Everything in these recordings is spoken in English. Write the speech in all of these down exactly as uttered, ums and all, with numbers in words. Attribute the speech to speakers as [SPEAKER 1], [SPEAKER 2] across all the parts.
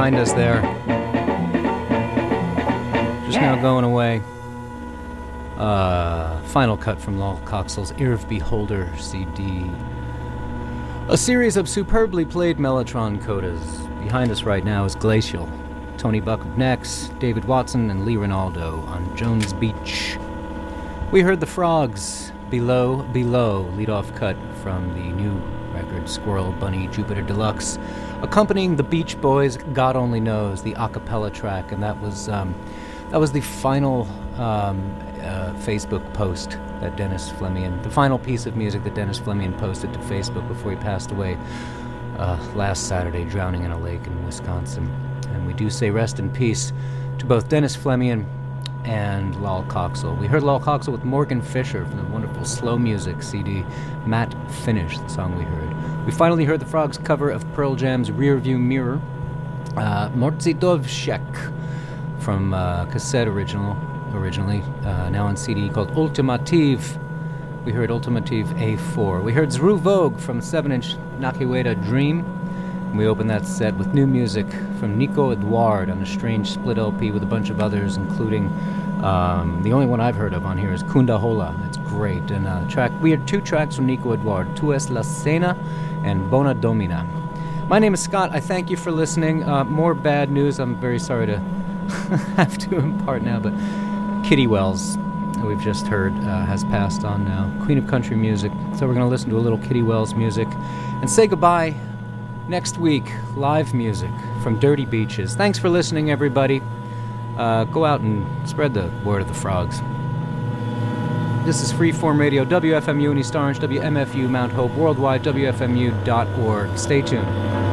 [SPEAKER 1] behind us there. Just now going away. Uh, final cut from Lol Coxell's Irv Beholder C D. A series of superbly played Mellotron codas. Behind us right now is Glacial. Tony Buck of Nex, David Watson, and Lee Ronaldo on Jones Beach. We heard the Frogs, Below, Below, lead-off cut from the new record Squirrel Bunny Jupiter Deluxe, accompanying the Beach Boys' God Only Knows, the a cappella track, and that was um, that was the final um, uh, Facebook post that Dennis Fleming, the final piece of music that Dennis Fleming posted to Facebook before he passed away uh, last Saturday, drowning in a lake in Wisconsin. And we do say rest in peace to both Dennis Fleming and Lol Coxell. We heard Lol Coxell with Morgan Fisher from the wonderful Slow Music C D, Matt Finish, the song we heard. We finally heard the Frogs' cover of Pearl Jam's Rearview Mirror, uh, Morzidovshek, from uh, cassette original, originally, uh, now on C D, called Ultimative. We heard Ultimative A four. We heard Zru Vogue from seven inch Nakiweda Dream. And we opened that set with new music from Nico Edouard on a strange split L P with a bunch of others, including um, the only one I've heard of on here is Kunda Hola. It's great. And uh, track we had two tracks from Nico Edouard, Tu es la cena and Bona Domina. My name is Scott. I thank you for listening. Uh, more bad news. I'm very sorry to have to impart now, but Kitty Wells, we've just heard, uh, has passed on now. Queen of country music. So we're going to listen to a little Kitty Wells music and say goodbye. Next week, live music from Dirty Beaches. Thanks for listening, everybody. Uh, go out and spread the word of the Frogs. This is Freeform Radio, W F M U in East Orange, W M F U Mount Hope, worldwide, W F M U dot org. Stay tuned.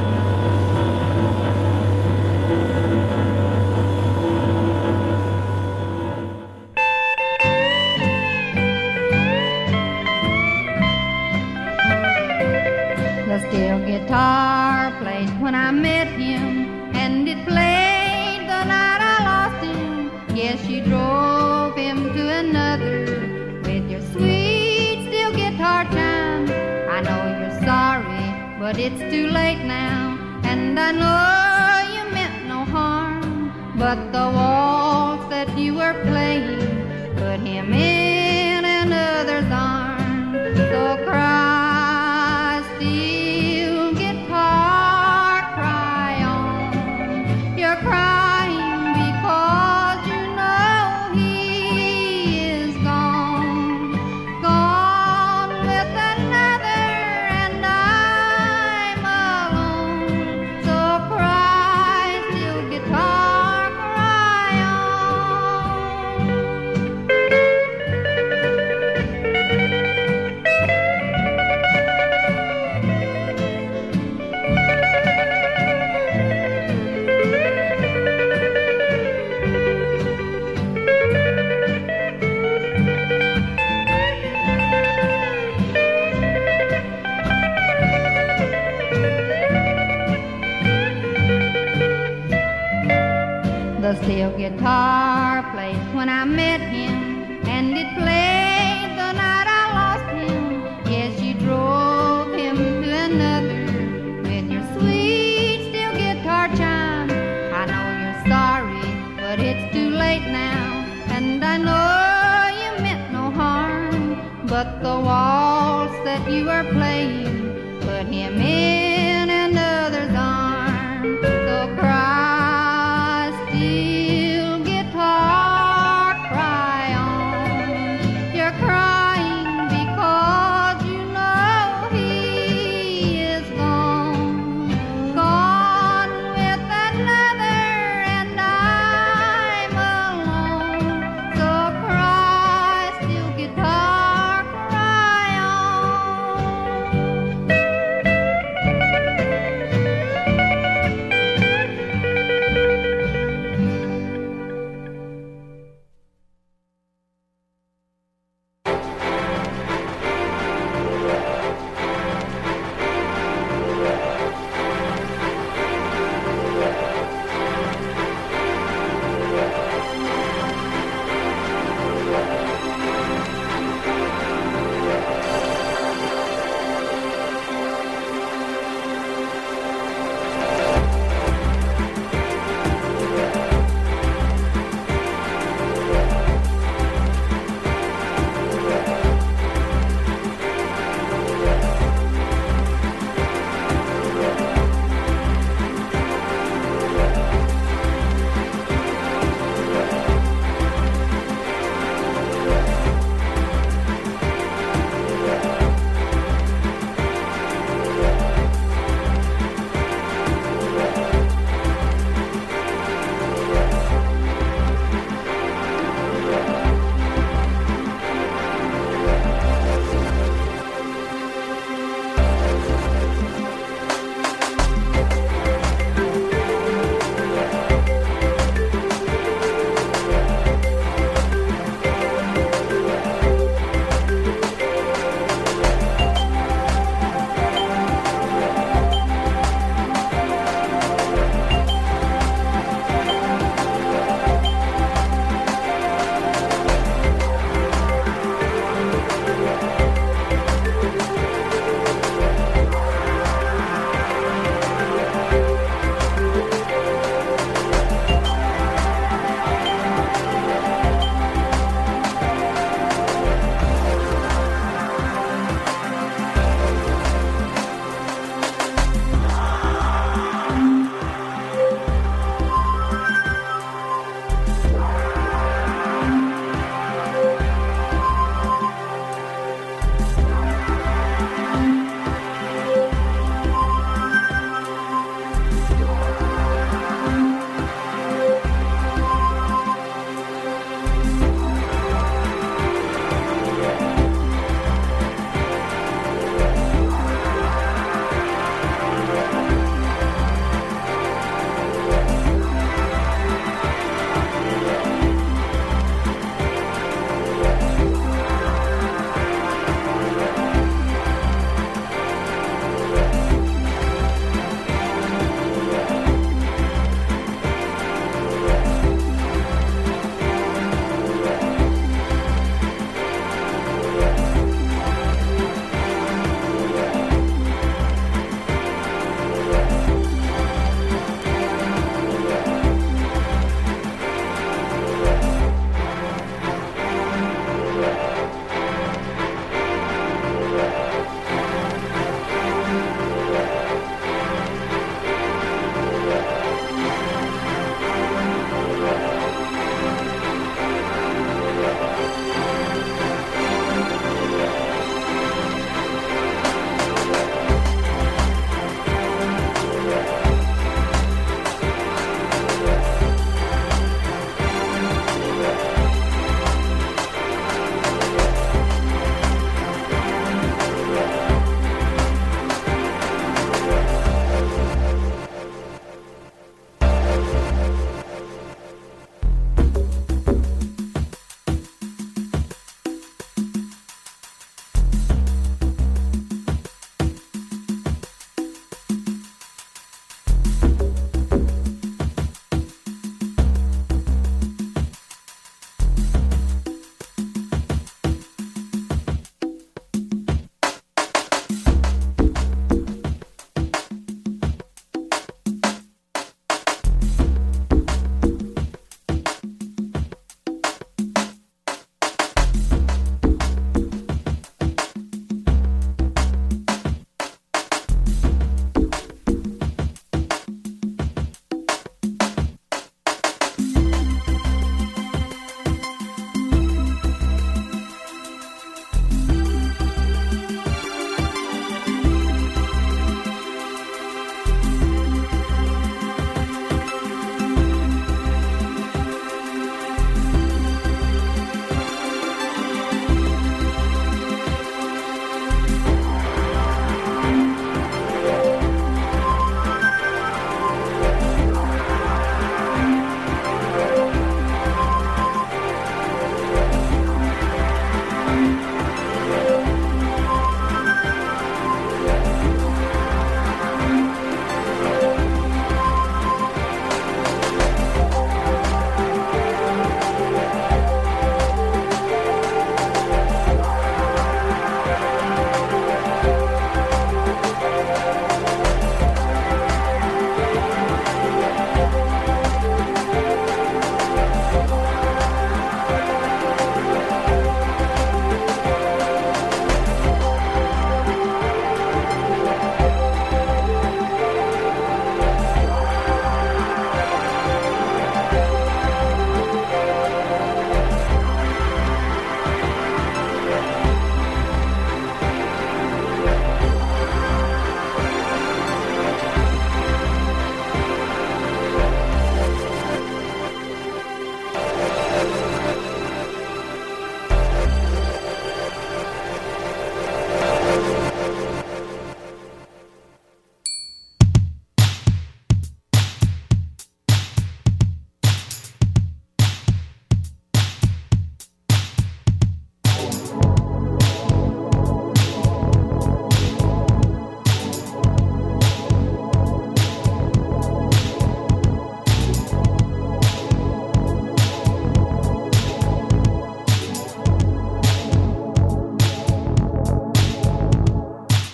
[SPEAKER 2] The steel guitar played when I met him, and it played the night I lost him. Yes, you drove him to another with your sweet steel guitar chime. I know you're sorry, but it's too late now, and I know you meant no harm. But the waltz that you were playing put him in another's arms. So cry. The steel guitar played when I met him, and it played the night I lost him. Yes, you drove him to another with your sweet steel guitar chime. I know you're sorry, but it's too late now, and I know you meant no harm. But the waltz that you were playing put him in another's arms. So cry.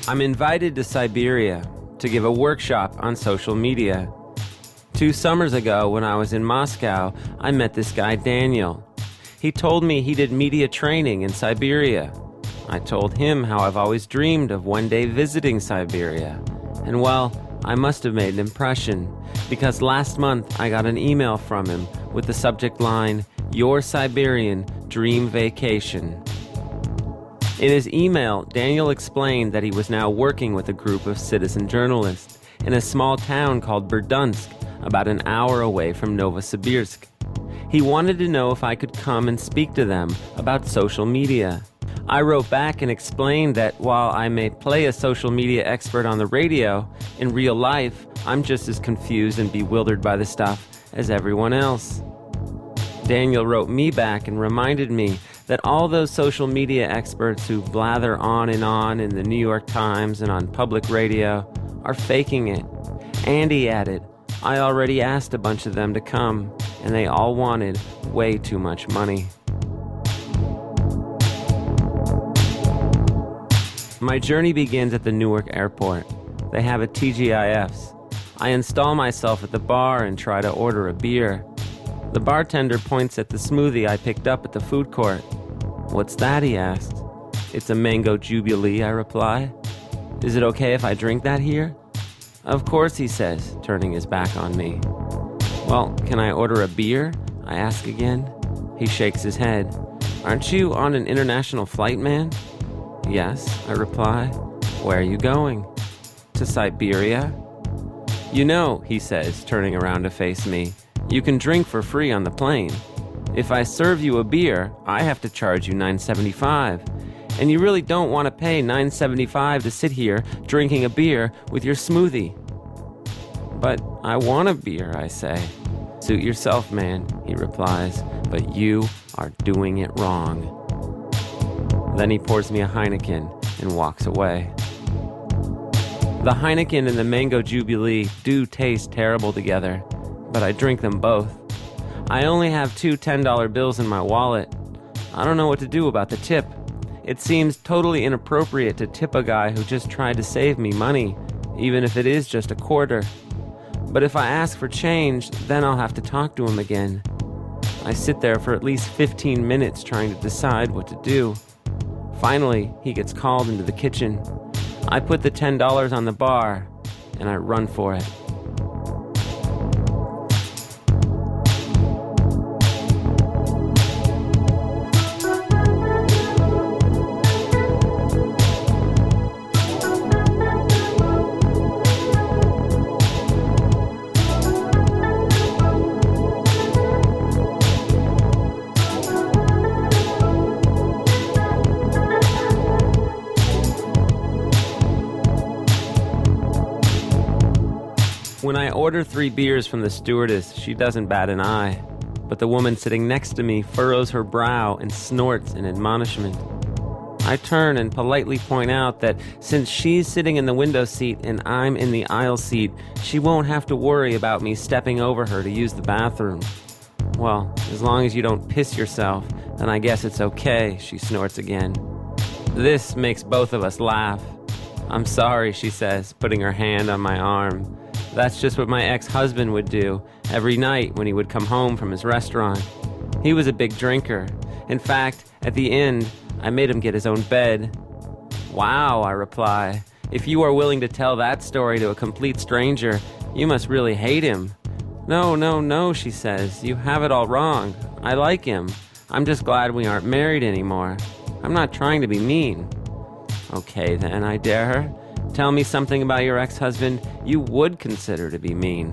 [SPEAKER 3] I'm invited to Siberia to give a workshop on social media. Two summers ago, when I was in Moscow, I met this guy, Daniel. He told me he did media training in Siberia. I told him how I've always dreamed of one day visiting Siberia. And well, I must have made an impression, because last month I got an email from him with the subject line, "Your Siberian Dream Vacation." In his email, Daniel explained that he was now working with a group of citizen journalists in a small town called Berdunsk, about an hour away from Novosibirsk. He wanted to know if I could come and speak to them about social media. I wrote back and explained that while I may play a social media expert on the radio, in real life, I'm just as confused and bewildered by the stuff as everyone else. Daniel wrote me back and reminded me that all those social media experts who blather on and on in the New York Times and on public radio are faking it. And he added, I already asked a bunch of them to come, and they all wanted way too much money. My journey begins at the Newark airport. They have a T G I Fs. I install myself at the bar and try to order a beer. The bartender points at the smoothie I picked up at the food court. What's that, he asks. It's a mango jubilee, I reply. Is it okay if I drink that here? Of course, he says, turning his back on me. Well, can I order a beer? I ask again. He shakes his head. Aren't you on an international flight, man? Yes, I reply. Where are you going? To Siberia? You know, he says, turning around to face me, you can drink for free on the plane. If I serve you a beer, I have to charge you nine seventy-five. And you really don't want to pay nine seventy-five to sit here drinking a beer with your smoothie. But I want a beer, I say. Suit yourself, man, he replies, but you are doing it wrong. Then he pours me a Heineken and walks away. The Heineken and the Mango Jubilee do taste terrible together, but I drink them both. I only have two ten dollar bills in my wallet. I don't know what to do about the tip. It seems totally inappropriate to tip a guy who just tried to save me money, even if it is just a quarter. But if I ask for change, then I'll have to talk to him again. I sit there for at least fifteen minutes trying to decide what to do. Finally, he gets called into the kitchen. I put the ten dollars on the bar, and I run for it. When I order three beers from the stewardess, she doesn't bat an eye. But the woman sitting next to me furrows her brow and snorts in admonishment. I turn and politely point out that since she's sitting in the window seat and I'm in the aisle seat, she won't have to worry about me stepping over her to use the bathroom. Well, as long as you don't piss yourself, then I guess it's okay, she snorts again. This makes both of us laugh. I'm sorry, she says, putting her hand on my arm. That's just what my ex-husband would do every night when he would come home from his restaurant. He was a big drinker. In fact, at the end, I made him get his own bed. Wow, I reply. If you are willing to tell that story to a complete stranger, you must really hate him. No, no, no, she says. You have it all wrong. I like him. I'm just glad we aren't married anymore. I'm not trying to be mean. Okay, then, I dare her. Tell me something about your ex-husband you would consider to be mean.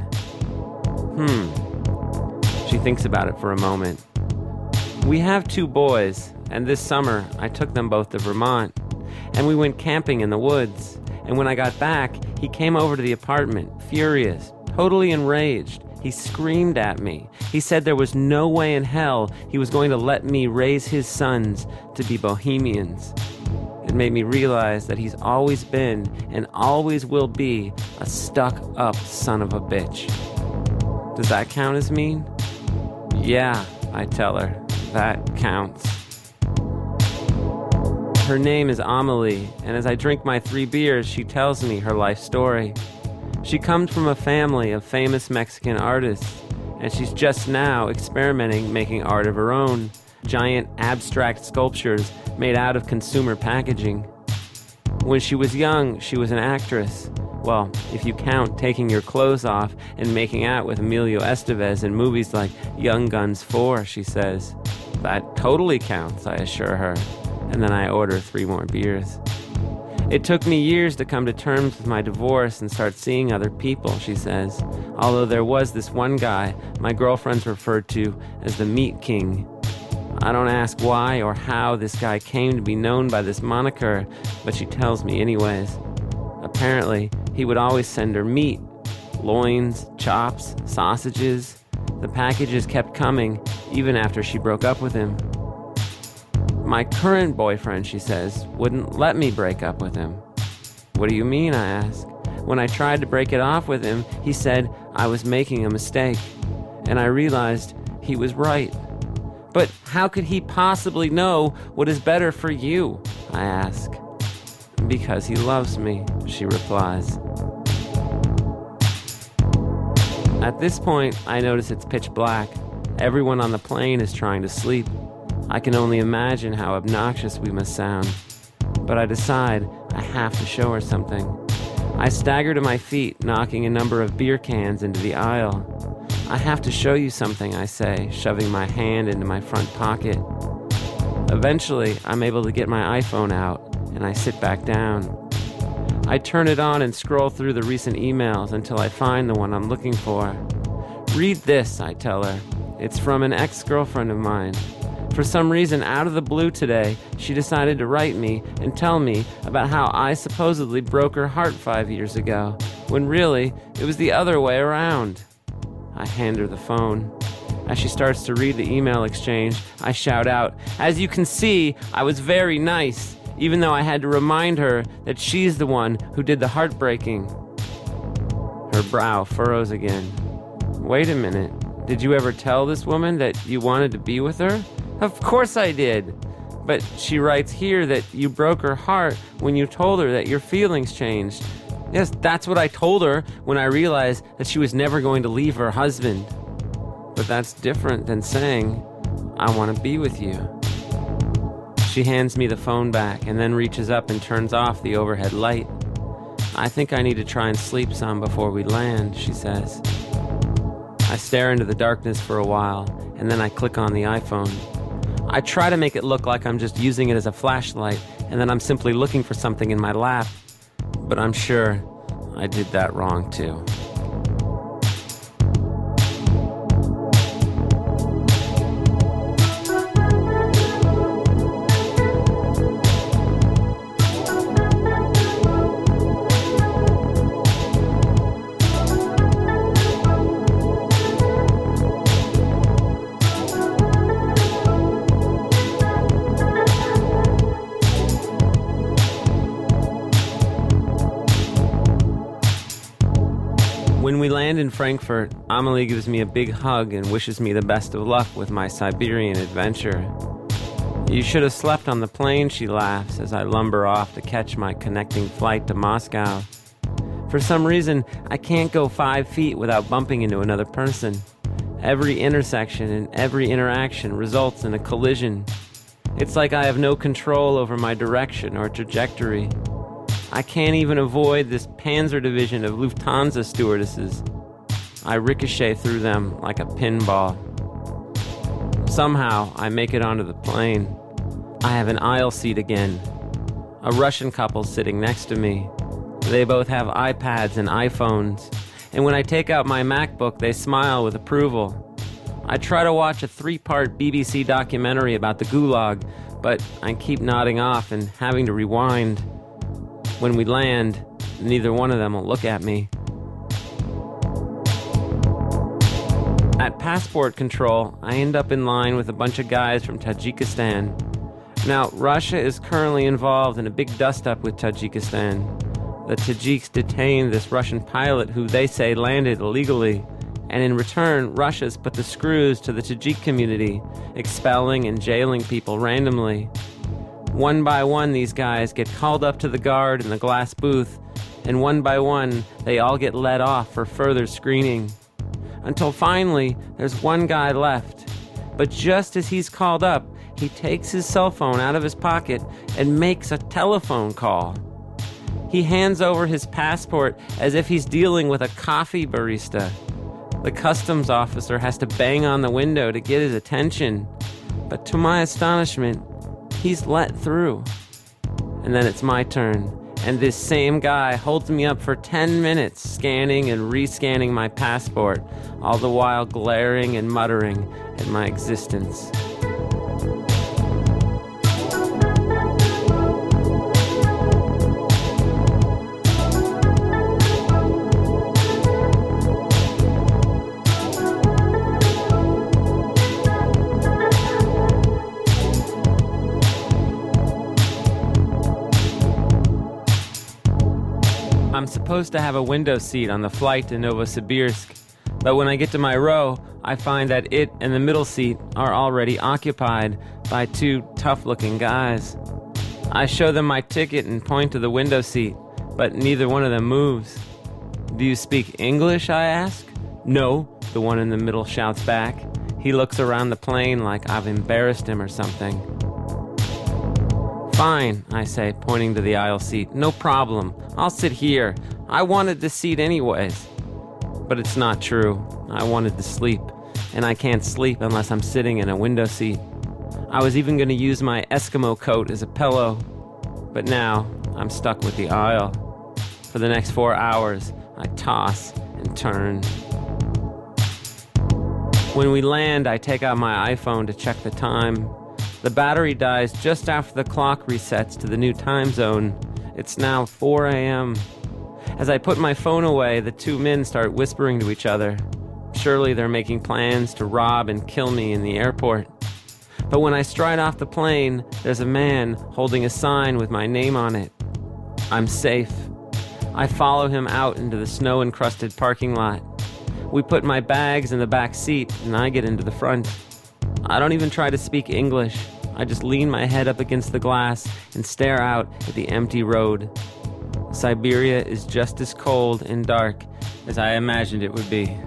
[SPEAKER 3] Hmm. She thinks about it for a moment. We have two boys, and this summer I took them both to Vermont, and we went camping in the woods. And when I got back, he came over to the apartment, furious, totally enraged. He screamed at me. He said there was no way in hell he was going to let me raise his sons to be bohemians. It made me realize that he's always been and always will be a stuck-up son of a bitch. Does that count as mean? Yeah, I tell her. That counts. Her name is Amelie, and as I drink my three beers, she tells me her life story. She comes from a family of famous Mexican artists, and she's just now experimenting making art of her own, giant abstract sculptures made out of consumer packaging. When she was young, she was an actress. Well, if you count taking your clothes off and making out with Emilio Estevez in movies like Young Guns four, she says. That totally counts, I assure her, and then I order three more beers. It took me years to come to terms with my divorce and start seeing other people, she says, although there was this one guy my girlfriends referred to as the Meat King. I don't ask why or how this guy came to be known by this moniker, but she tells me anyways. Apparently, he would always send her meat, loins, chops, sausages. The packages kept coming, even after she broke up with him. My current boyfriend, she says, wouldn't let me break up with him. What do you mean, I ask. When I tried to break it off with him, he said I was making a mistake, and I realized he was right. But how could he possibly know what is better for you, I ask. Because he loves me, she replies. At this point, I notice it's pitch black. Everyone on the plane is trying to sleep. I can only imagine how obnoxious we must sound. But I decide I have to show her something. I stagger to my feet, knocking a number of beer cans into the aisle. I have to show you something, I say, shoving my hand into my front pocket. Eventually, I'm able to get my iPhone out, and I sit back down. I turn it on and scroll through the recent emails until I find the one I'm looking for. Read this, I tell her. It's from an ex-girlfriend of mine. For some reason, out of the blue today, she decided to write me and tell me about how I supposedly broke her heart five years ago, when really, it was the other way around. I hand her the phone. As she starts to read the email exchange, I shout out, "As you can see, I was very nice, even though I had to remind her that she's the one who did the heartbreaking." Her brow furrows again. Wait a minute. Did you ever tell this woman that you wanted to be with her? Of course I did. But she writes here that you broke her heart when you told her that your feelings changed. Yes, that's what I told her when I realized that she was never going to leave her husband. But that's different than saying, I want to be with you. She hands me the phone back and then reaches up and turns off the overhead light. I think I need to try and sleep some before we land, she says. I stare into the darkness for a while, and then I click on the iPhone. I try to make it look like I'm just using it as a flashlight, and that I'm simply looking for something in my lap. But I'm sure I did that wrong too. When we land in Frankfurt, Amelie gives me a big hug and wishes me the best of luck with my Siberian adventure. You should have slept on the plane, she laughs as I lumber off to catch my connecting flight to Moscow. For some reason, I can't go five feet without bumping into another person. Every intersection and every interaction results in a collision. It's like I have no control over my direction or trajectory. I can't even avoid this Panzer Division of Lufthansa stewardesses. I ricochet through them like a pinball. Somehow, I make it onto the plane. I have an aisle seat again. A Russian couple sitting next to me. They both have iPads and iPhones. And when I take out my MacBook, they smile with approval. I try to watch a three-part B B C documentary about the Gulag, but I keep nodding off and having to rewind. When we land, neither one of them will look at me. At passport control, I end up in line with a bunch of guys from Tajikistan. Now, Russia is currently involved in a big dust-up with Tajikistan. The Tajiks detained this Russian pilot who they say landed illegally, and in return, Russia's put the screws to the Tajik community, expelling and jailing people randomly. One by one, these guys get called up to the guard in the glass booth, and one by one, they all get let off for further screening. Until finally, there's one guy left. But just as he's called up, he takes his cell phone out of his pocket and makes a telephone call. He hands over his passport as if he's dealing with a coffee barista. The customs officer has to bang on the window to get his attention. But to my astonishment, he's let through. And then it's my turn, and this same guy holds me up for ten minutes, scanning and rescanning my passport, all the while glaring and muttering at my existence. I'm supposed to have a window seat on the flight to Novosibirsk, but when I get to my row, I find that it and the middle seat are already occupied by two tough-looking guys. I show them my ticket and point to the window seat, but neither one of them moves. "Do you speak English?" I ask. "No," the one in the middle shouts back. He looks around the plane like I've embarrassed him or something. "Fine," I say, pointing to the aisle seat. "No problem. I'll sit here. I wanted the seat anyways." But it's not true. I wanted to sleep, and I can't sleep unless I'm sitting in a window seat. I was even going to use my Eskimo coat as a pillow, but now I'm stuck with the aisle. For the next four hours, I toss and turn. When we land, I take out my iPhone to check the time. The battery dies just after the clock resets to the new time zone. It's now four a.m. As I put my phone away, the two men start whispering to each other. Surely they're making plans to rob and kill me in the airport. But when I stride off the plane, there's a man holding a sign with my name on it. I'm safe. I follow him out into the snow-encrusted parking lot. We put my bags in the back seat, and I get into the front. I don't even try to speak English. I just lean my head up against the glass and stare out at the empty road. Siberia is just as cold and dark as I imagined it would be.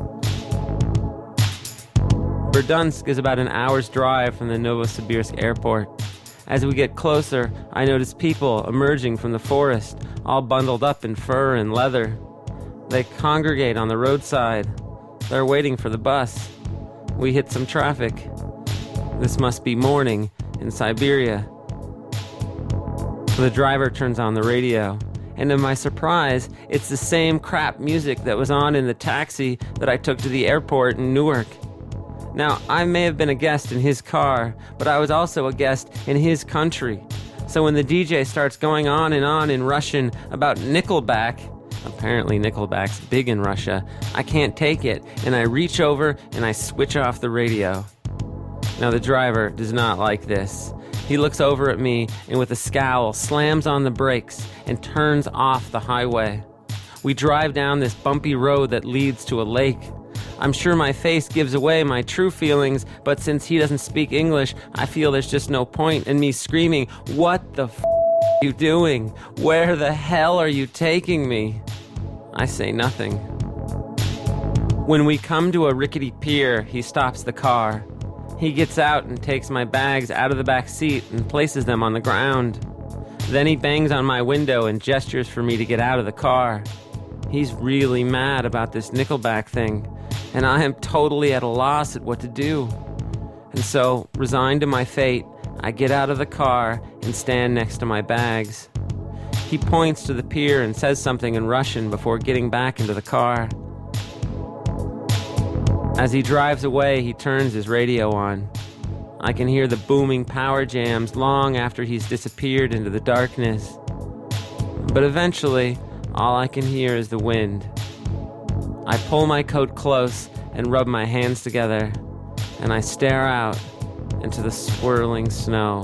[SPEAKER 3] Berdyansk is about an hour's drive from the Novosibirsk airport. As we get closer, I notice people emerging from the forest, all bundled up in fur and leather. They congregate on the roadside. They're waiting for the bus. We hit some traffic. This must be morning in Siberia. The driver turns on the radio, and to my surprise, it's the same crap music that was on in the taxi that I took to the airport in Newark. Now, I may have been a guest in his car, but I was also a guest in his country. So when the D J starts going on and on in Russian about Nickelback, apparently Nickelback's big in Russia, I can't take it, and I reach over and I switch off the radio. Now, the driver does not like this. He looks over at me and with a scowl slams on the brakes and turns off the highway. We drive down this bumpy road that leads to a lake. I'm sure my face gives away my true feelings, but since he doesn't speak English, I feel there's just no point in me screaming, "What the f*** are you doing? Where the hell are you taking me?" I say nothing. When we come to a rickety pier, he stops the car. He gets out and takes my bags out of the back seat and places them on the ground. Then he bangs on my window and gestures for me to get out of the car. He's really mad about this Nickelback thing, and I am totally at a loss at what to do. And so, resigned to my fate, I get out of the car and stand next to my bags. He points to the pier and says something in Russian before getting back into the car. As he drives away, he turns his radio on. I can hear the booming power jams long after he's disappeared into the darkness. But eventually, all I can hear is the wind. I pull my coat close and rub my hands together, and I stare out into the swirling snow.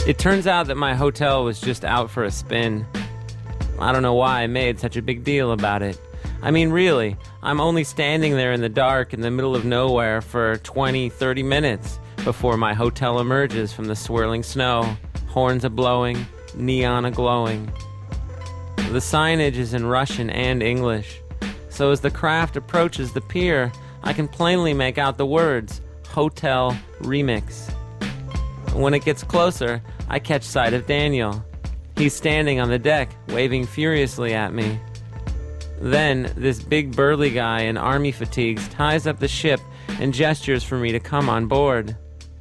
[SPEAKER 3] It turns out that my hotel was just out for a spin. I don't know why I made such a big deal about it. I mean, really, I'm only standing there in the dark in the middle of nowhere for twenty, thirty minutes before my hotel emerges from the swirling snow, horns a-blowing, neon a-glowing. The signage is in Russian and English, so as the craft approaches the pier, I can plainly make out the words, Hotel Remix. When it gets closer, I catch sight of Daniel. He's standing on the deck, waving furiously at me. Then, this big burly guy in army fatigues ties up the ship and gestures for me to come on board.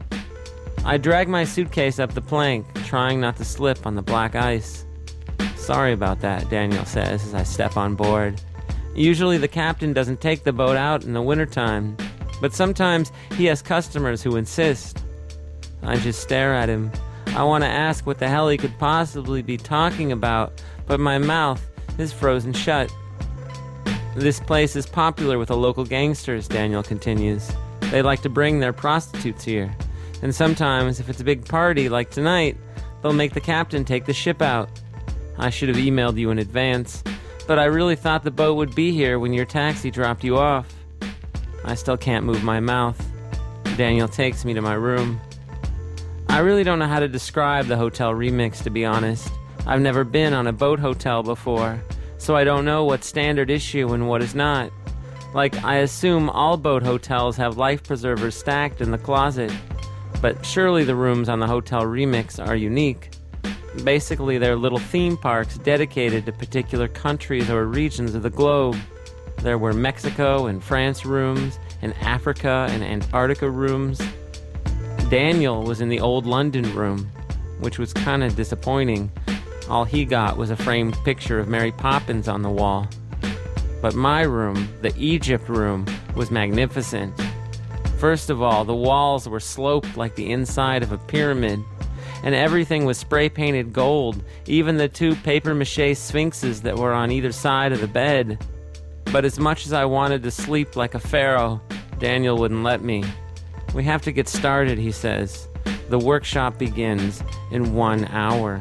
[SPEAKER 3] I drag my suitcase up the plank, trying not to slip on the black ice. Sorry about that, Daniel says as I step on board. Usually the captain doesn't take the boat out in the wintertime, but sometimes he has customers who insist. I just stare at him. I want to ask what the hell he could possibly be talking about, but my mouth is frozen shut. This place is popular with the local gangsters, Daniel continues. They like to bring their prostitutes here. And sometimes, if it's a big party like tonight, they'll make the captain take the ship out. I should have emailed you in advance, but I really thought the boat would be here when your taxi dropped you off. I still can't move my mouth. Daniel takes me to my room. I really don't know how to describe the Hotel Remix, to be honest. I've never been on a boat hotel before, so I don't know what's standard issue and what is not. Like, I assume all boat hotels have life preservers stacked in the closet, but surely the rooms on the Hotel Remix are unique. Basically, they're little theme parks dedicated to particular countries or regions of the globe. There were Mexico and France rooms, and Africa and Antarctica rooms. Daniel was in the old London room, which was kind of disappointing. All he got was a framed picture of Mary Poppins on the wall. But my room, the Egypt room, was magnificent. First of all, the walls were sloped like the inside of a pyramid, and everything was spray-painted gold, even the two papier-mâché sphinxes that were on either side of the bed. But as much as I wanted to sleep like a pharaoh, Daniel wouldn't let me. We have to get started, he says. The workshop begins in one hour.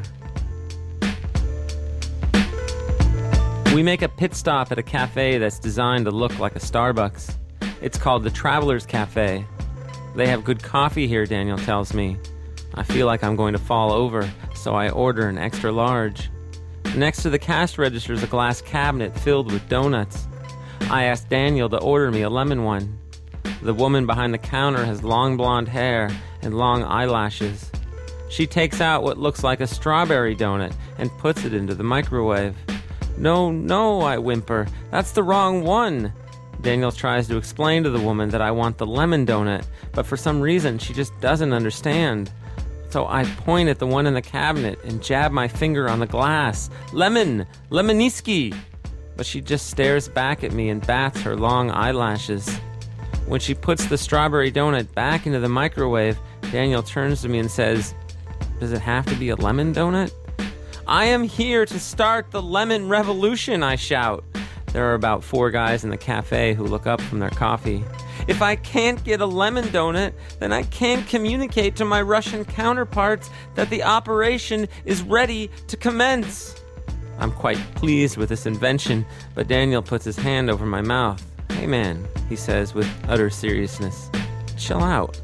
[SPEAKER 3] We make a pit stop at a cafe that's designed to look like a Starbucks. It's called the Traveler's Cafe. They have good coffee here, Daniel tells me. I feel like I'm going to fall over, so I order an extra large. Next to the cash register is a glass cabinet filled with donuts. I ask Daniel to order me a lemon one. The woman behind the counter has long blonde hair and long eyelashes. She takes out what looks like a strawberry donut and puts it into the microwave. No, no, I whimper. That's the wrong one. Daniel tries to explain to the woman that I want the lemon donut, but for some reason she just doesn't understand. So I point at the one in the cabinet and jab my finger on the glass. Lemon! Lemoniski! But she just stares back at me and bats her long eyelashes. When she puts the strawberry donut back into the microwave, Daniel turns to me and says, "Does it have to be a lemon donut?" "I am here to start the lemon revolution," I shout. There are about four guys in the cafe who look up from their coffee. "If I can't get a lemon donut, then I can't communicate to my Russian counterparts that the operation is ready to commence." I'm quite pleased with this invention, but Daniel puts his hand over my mouth. "Hey man," he says with utter seriousness, "chill out."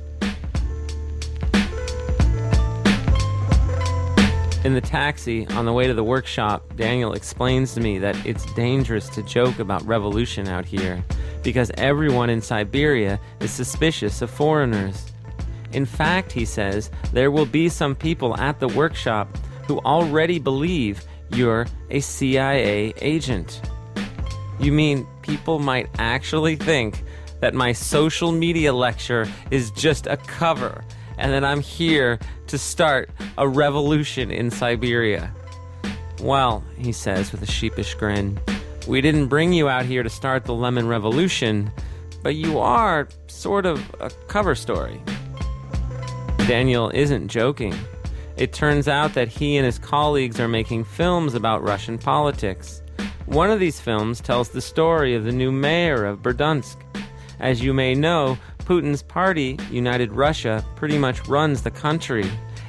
[SPEAKER 3] In the taxi, on the way to the workshop, Daniel explains to me that it's dangerous to joke about revolution out here, because everyone in Siberia is suspicious of foreigners. In fact, he says, there will be some people at the workshop who already believe you're a C I A agent. You mean people might actually think that my social media lecture is just a cover, and that I'm here to start a revolution in Siberia? "Well," he says with a sheepish grin, "we didn't bring you out here to start the lemon revolution, but you are sort of a cover story." Daniel isn't joking. It turns out that he and his colleagues are making films about Russian politics. One of these films tells the story of the new mayor of Berdyansk. As you may know, Putin's party, United Russia, pretty much runs the country,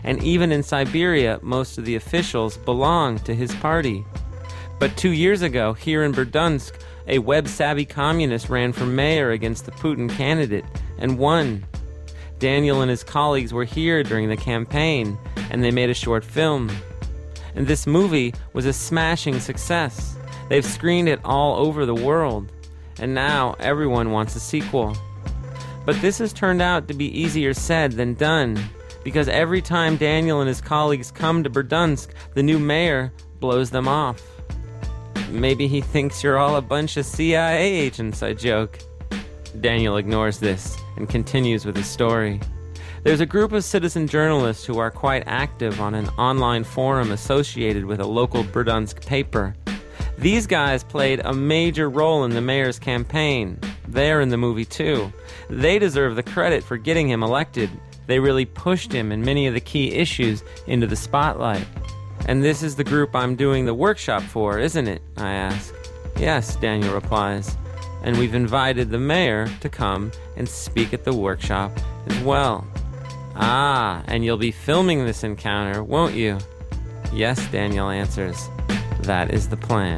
[SPEAKER 3] and even in Siberia, most of the officials belong to his party. But two years ago, here in Berdunsk, a web-savvy communist ran for mayor against the Putin candidate and won. Daniel and his colleagues were here during the campaign, and they made a short film. And this movie was a smashing success. They've screened it all over the world, and now everyone wants a sequel. But this has turned out to be easier said than done, because every time Daniel and his colleagues come to Berdunsk, the new mayor blows them off. Maybe he thinks you're all a bunch of C I A agents, I joke. Daniel ignores this and continues with his story. There's a group of citizen journalists who are quite active on an online forum associated with a local Berdunsk paper. These guys played a major role in the mayor's campaign. They're in the movie too. They deserve the credit for getting him elected. They really pushed him and many of the key issues into the spotlight. And this is the group I'm doing the workshop for, isn't it? I ask. Yes, Daniel replies. And we've invited the mayor to come and speak at the workshop as well. Ah, and you'll be filming this encounter, won't you? Yes, Daniel answers. That is the plan.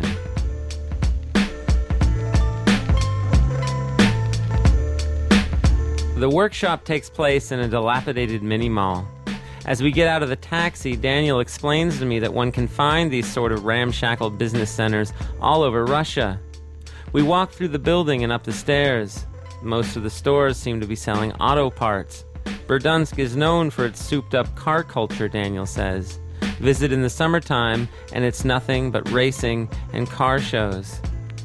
[SPEAKER 3] The workshop takes place in a dilapidated mini-mall. As we get out of the taxi, Daniel explains to me that one can find these sort of ramshackle business centers all over Russia. We walk through the building and up the stairs. Most of the stores seem to be selling auto parts. Berdunsk is known for its souped-up car culture, Daniel says. Visit in the summertime, and it's nothing but racing and car shows.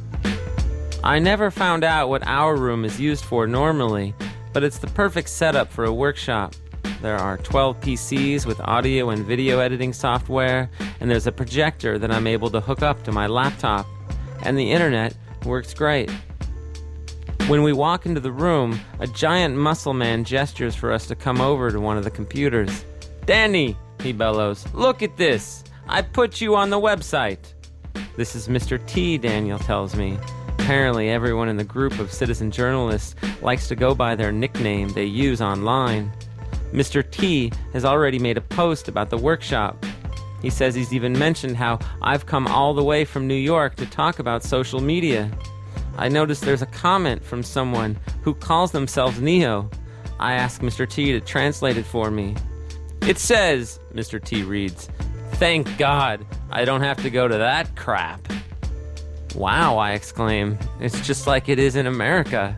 [SPEAKER 3] I never found out what our room is used for normally, but it's the perfect setup for a workshop. There are twelve P Cs with audio and video editing software, and there's a projector that I'm able to hook up to my laptop. And the internet works great. When we walk into the room, a giant muscle man gestures for us to come over to one of the computers. "Danny," he bellows, "look at this. I put you on the website." This is Mister T, Daniel tells me. Apparently everyone in the group of citizen journalists likes to go by their nickname they use online. Mister T has already made a post about the workshop. He says he's even mentioned how I've come all the way from New York to talk about social media. I notice there's a comment from someone who calls themselves Neo. I ask Mister T to translate it for me. It says, Mister T reads, "Thank God I don't have to go to that crap." Wow, I exclaim. It's just like it is in America.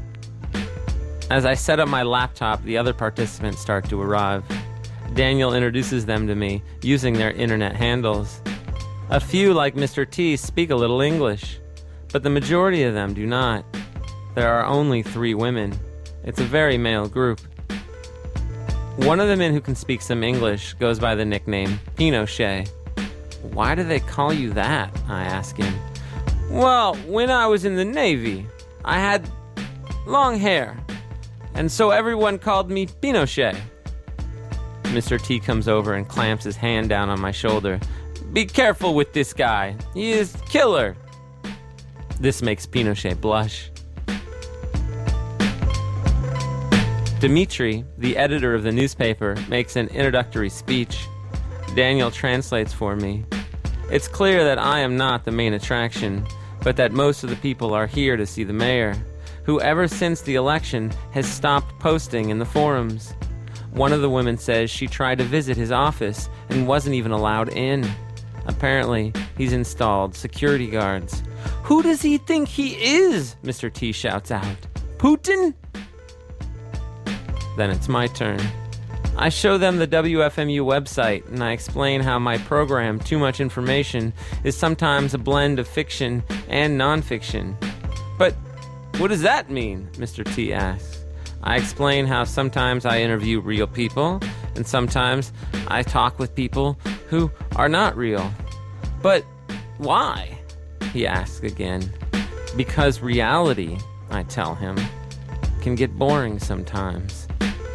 [SPEAKER 3] As I set up my laptop, the other participants start to arrive. Daniel introduces them to me, using their internet handles. A few, like Mister T, speak a little English, but the majority of them do not. There are only three women. It's a very male group. One of the men who can speak some English goes by the nickname Pinochet. "Why do they call you that?" I ask him. "Well, when I was in the Navy, I had long hair, and so everyone called me Pinochet." Mister T comes over and clamps his hand down on my shoulder. "Be careful with this guy. He is killer." This makes Pinochet blush. Dmitri, the editor of the newspaper, makes an introductory speech. Daniel translates for me. It's clear that I am not the main attraction, but that most of the people are here to see the mayor, who ever since the election has stopped posting in the forums. One of the women says she tried to visit his office and wasn't even allowed in. Apparently, he's installed security guards. "Who does he think he is?" Mister T shouts out. "Putin?" Then it's my turn. I show them the W F M U website, and I explain how my program, Too Much Information, is sometimes a blend of fiction and nonfiction. "But what does that mean?" Mister T asks. I explain how sometimes I interview real people, and sometimes I talk with people who are not real. "But why?" he asks again. "Because reality," I tell him, "can get boring sometimes."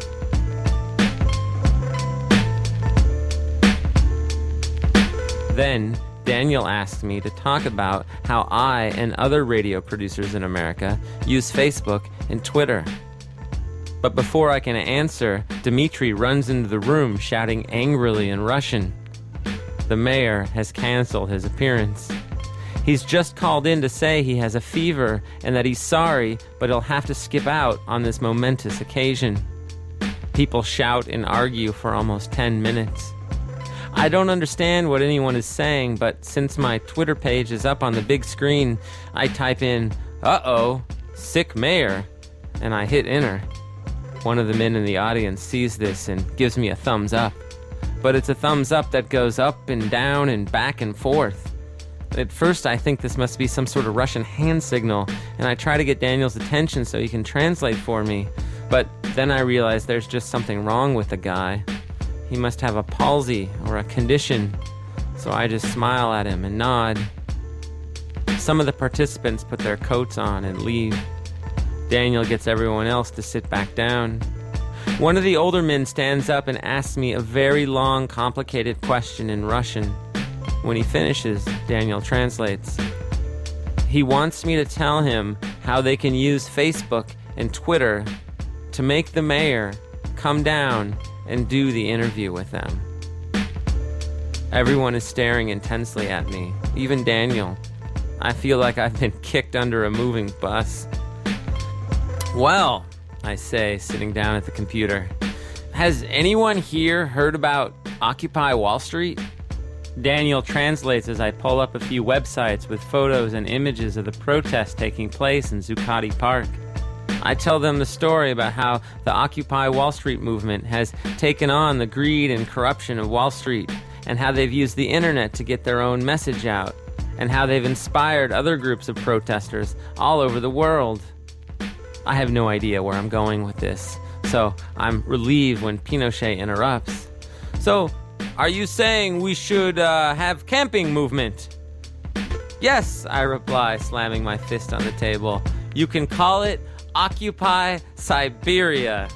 [SPEAKER 3] Then, Daniel asked me to talk about how I and other radio producers in America use Facebook and Twitter. But before I can answer, Dmitri runs into the room shouting angrily in Russian. The mayor has canceled his appearance. He's just called in to say he has a fever and that he's sorry, but he'll have to skip out on this momentous occasion. People shout and argue for almost ten minutes. I don't understand what anyone is saying, but since my Twitter page is up on the big screen, I type in, uh-oh, sick mayor, and I hit enter. One of the men in the audience sees this and gives me a thumbs up. But it's a thumbs up that goes up and down and back and forth. At first I think this must be some sort of Russian hand signal, and I try to get Daniel's attention so he can translate for me. But then I realize there's just something wrong with the guy. He must have a palsy or a condition. So I just smile at him and nod. Some of the participants put their coats on and leave. Daniel gets everyone else to sit back down. One of the older men stands up and asks me a very long, complicated question in Russian. When he finishes, Daniel translates. He wants me to tell him how they can use Facebook and Twitter to make the mayor come down and do the interview with them. Everyone is staring intensely at me, even Daniel. I feel like I've been kicked under a moving bus. Well, I say, sitting down at the computer, has anyone here heard about Occupy Wall Street? Daniel translates as I pull up a few websites with photos and images of the protest taking place in Zuccotti Park. I tell them the story about how the Occupy Wall Street movement has taken on the greed and corruption of Wall Street, and how they've used the internet to get their own message out, and how they've inspired other groups of protesters all over the world. I have no idea where I'm going with this, so I'm relieved when Pinochet interrupts. So, are you saying we should uh, have camping movement? Yes, I reply, slamming my fist on the table. You can call it Occupy Siberia.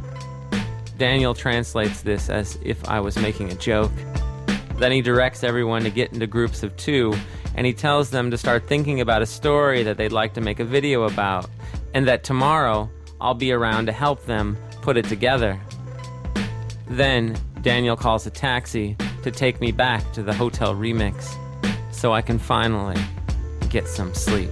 [SPEAKER 3] Daniel translates this as if I was making a joke. Then he directs everyone to get into groups of two, and he tells them to start thinking about a story that they'd like to make a video about, and that tomorrow I'll be around to help them put it together. Then Daniel calls a taxi to take me back to the Hotel Remix, so I can finally get some sleep.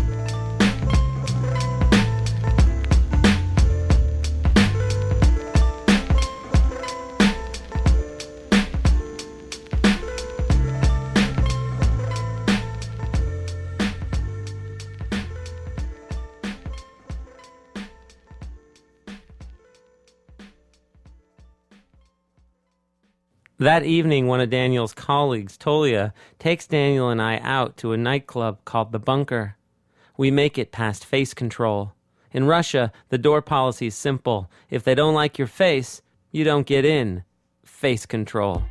[SPEAKER 3] That evening, one of Daniel's colleagues, Tolia, takes Daniel and I out to a nightclub called The Bunker. We make it past face control. In Russia, the door policy is simple. If they don't like your face, you don't get in. Face control.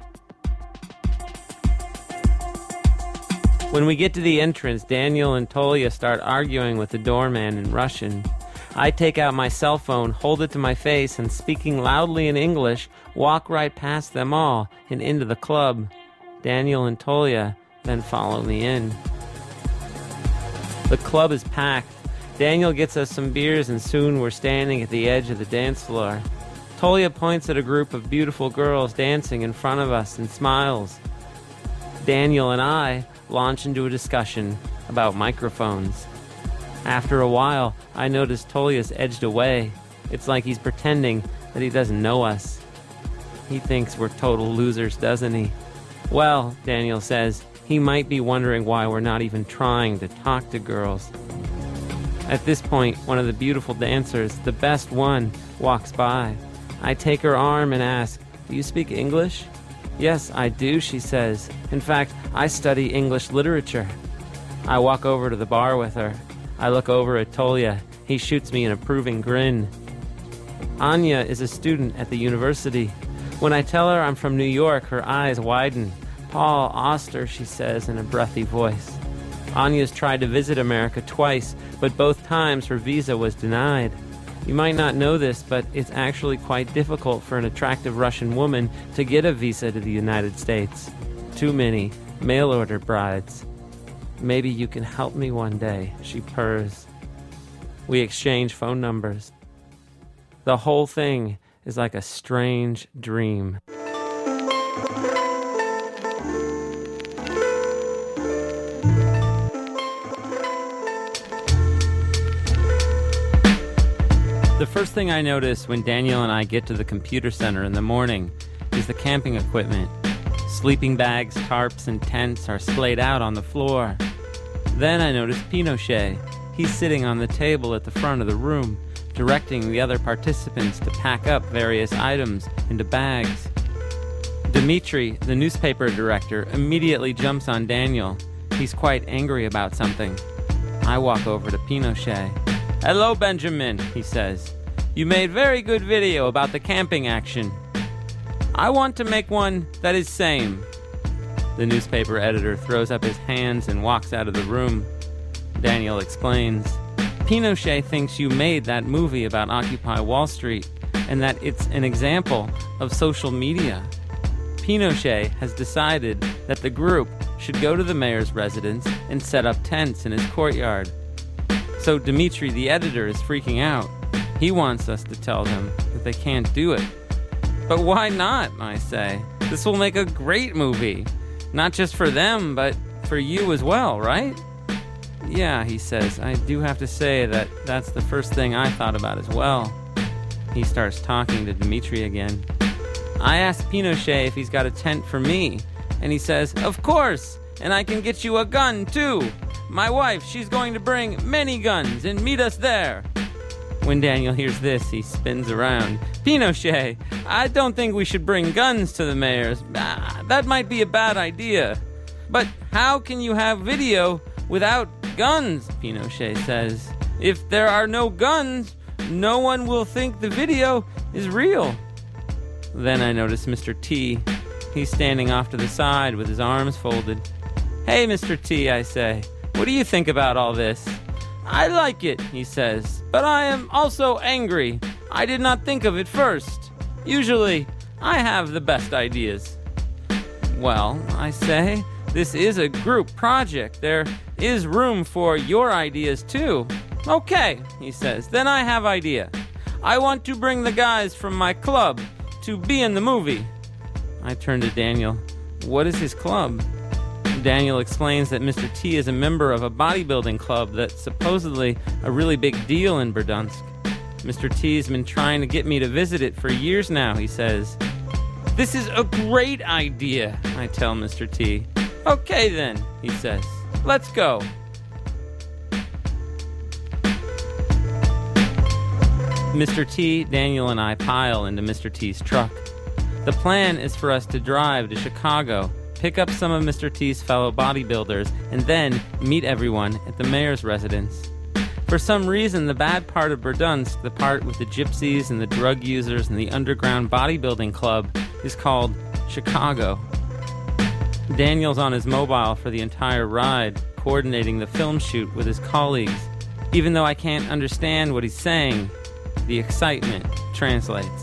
[SPEAKER 3] When we get to the entrance, Daniel and Tolia start arguing with the doorman in Russian. I take out my cell phone, hold it to my face, and speaking loudly in English, walk right past them all and into the club. Daniel and Tolia then follow me in. The club is packed. Daniel gets us some beers, and soon we're standing at the edge of the dance floor. Tolia points at a group of beautiful girls dancing in front of us and smiles. Daniel and I launch into a discussion about microphones. After a while, I notice Tolia's edged away. It's like he's pretending that he doesn't know us. He thinks we're total losers, doesn't he? Well, Daniel says, he might be wondering why we're not even trying to talk to girls. At this point, one of the beautiful dancers, the best one, walks by. I take her arm and ask, "Do you speak English?" "Yes, I do," she says. "In fact, I study English literature." I walk over to the bar with her. I look over at Tolia. He shoots me an approving grin. Anya is a student at the university. When I tell her I'm from New York, her eyes widen. "Paul Auster," she says in a breathy voice. Anya's tried to visit America twice, but both times her visa was denied. You might not know this, but it's actually quite difficult for an attractive Russian woman to get a visa to the United States. Too many mail-order brides. "Maybe you can help me one day," she purrs. We exchange phone numbers. The whole thing is like a strange dream. The first thing I notice when Daniel and I get to the computer center in the morning is the camping equipment. Sleeping bags, tarps, and tents are splayed out on the floor. Then I notice Pinochet. He's sitting on the table at the front of the room, directing the other participants to pack up various items into bags. Dmitri, the newspaper director, immediately jumps on Daniel. He's quite angry about something. I walk over to Pinochet. "Hello, Benjamin," he says. "You made very good video about the camping action. I want to make one that is same." The newspaper editor throws up his hands and walks out of the room. Daniel explains, "Pinochet thinks you made that movie about Occupy Wall Street and that it's an example of social media. Pinochet has decided that the group should go to the mayor's residence and set up tents in his courtyard. So Dmitri, the editor, is freaking out. He wants us to tell them that they can't do it." "But why not?" I say. "This will make a great movie. Not just for them, but for you as well, right?" "Yeah," he says, "I do have to say that that's the first thing I thought about as well." He starts talking to Dmitri again. I ask Pinochet if he's got a tent for me, and he says, "Of course, and I can get you a gun too. My wife, she's going to bring many guns and meet us there." When Daniel hears this, he spins around. "Pinochet, I don't think we should bring guns to the mayor's. Ah, that might be a bad idea." "But how can you have video without guns?" Pinochet says. "If there are no guns, no one will think the video is real." Then I notice Mister T. He's standing off to the side with his arms folded. "Hey, Mister T," I say, "what do you think about all this?" "I like it," he says, "but I am also angry. I did not think of it first. Usually, I have the best ideas." "Well," I say, "this is a group project. There is room for your ideas too." "Okay," he says, "then I have idea. I want to bring the guys from my club to be in the movie." I turn to Daniel. "What is his club?" Daniel explains that Mister T is a member of a bodybuilding club that's supposedly a really big deal in Berdunsk. Mister T's been trying to get me to visit it for years now, he says. "This is a great idea," I tell Mister T. "Okay then," he says. "Let's go." Mister T, Daniel, and I pile into Mister T's truck. The plan is for us to drive to Chicago, pick up some of Mister T's fellow bodybuilders, and then meet everyone at the mayor's residence. For some reason, the bad part of Berdunsk, the part with the gypsies and the drug users and the underground bodybuilding club, is called Chicago. Daniel's on his mobile for the entire ride, coordinating the film shoot with his colleagues. Even though I can't understand what he's saying, the excitement translates.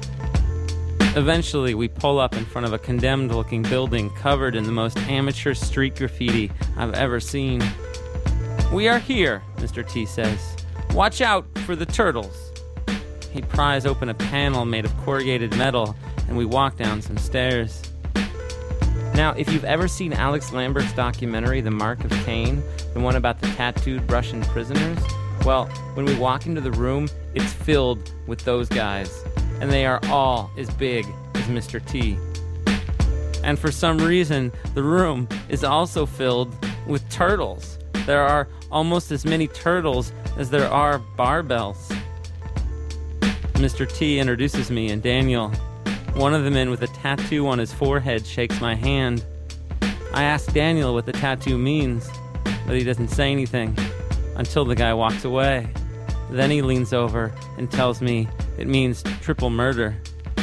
[SPEAKER 3] Eventually, we pull up in front of a condemned-looking building covered in the most amateur street graffiti I've ever seen. "We are here," Mister T says. "Watch out for the turtles." He pries open a panel made of corrugated metal, and we walk down some stairs. Now, if you've ever seen Alex Lambert's documentary, The Mark of Cain, the one about the tattooed Russian prisoners, well, when we walk into the room, it's filled with those guys, and they are all as big as Mister T. And for some reason, the room is also filled with turtles. There are almost as many turtles as there are barbells. Mister T introduces me and Daniel. One of the men with a tattoo on his forehead shakes my hand. I ask Daniel what the tattoo means, but he doesn't say anything until the guy walks away. Then he leans over and tells me it means triple murder.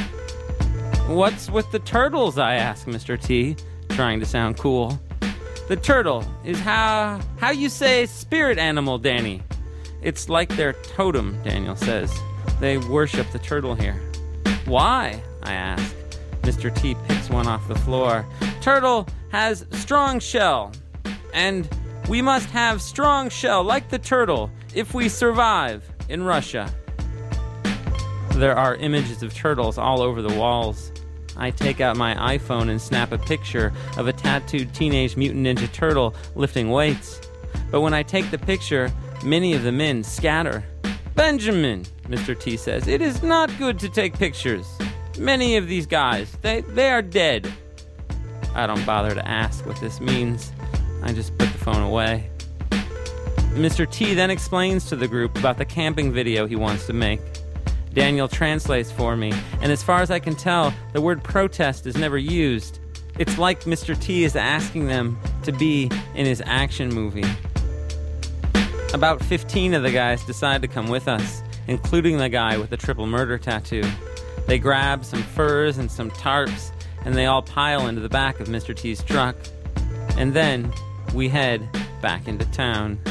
[SPEAKER 3] "What's with the turtles?" I ask Mister T, trying to sound cool. "The turtle is how how you say spirit animal, Danny. It's like their totem," Daniel says. "They worship the turtle here." "Why?" I ask. Mister T picks one off the floor. "Turtle has strong shell, and we must have strong shell like the turtle if we survive in Russia." There are images of turtles all over the walls. I take out my iPhone and snap a picture of a tattooed Teenage Mutant Ninja Turtle lifting weights. But when I take the picture, many of the men scatter. "Benjamin," Mister T says, "it is not good to take pictures. Many of these guys, they, they are dead." I don't bother to ask what this means. I just put the phone away. Mister T then explains to the group about the camping video he wants to make. Daniel translates for me, and as far as I can tell, the word protest is never used. It's like Mister T is asking them to be in his action movie. About fifteen of the guys decide to come with us, including the guy with the triple murder tattoo. They grab some furs and some tarps, and they all pile into the back of Mister T's truck. And then we head back into town.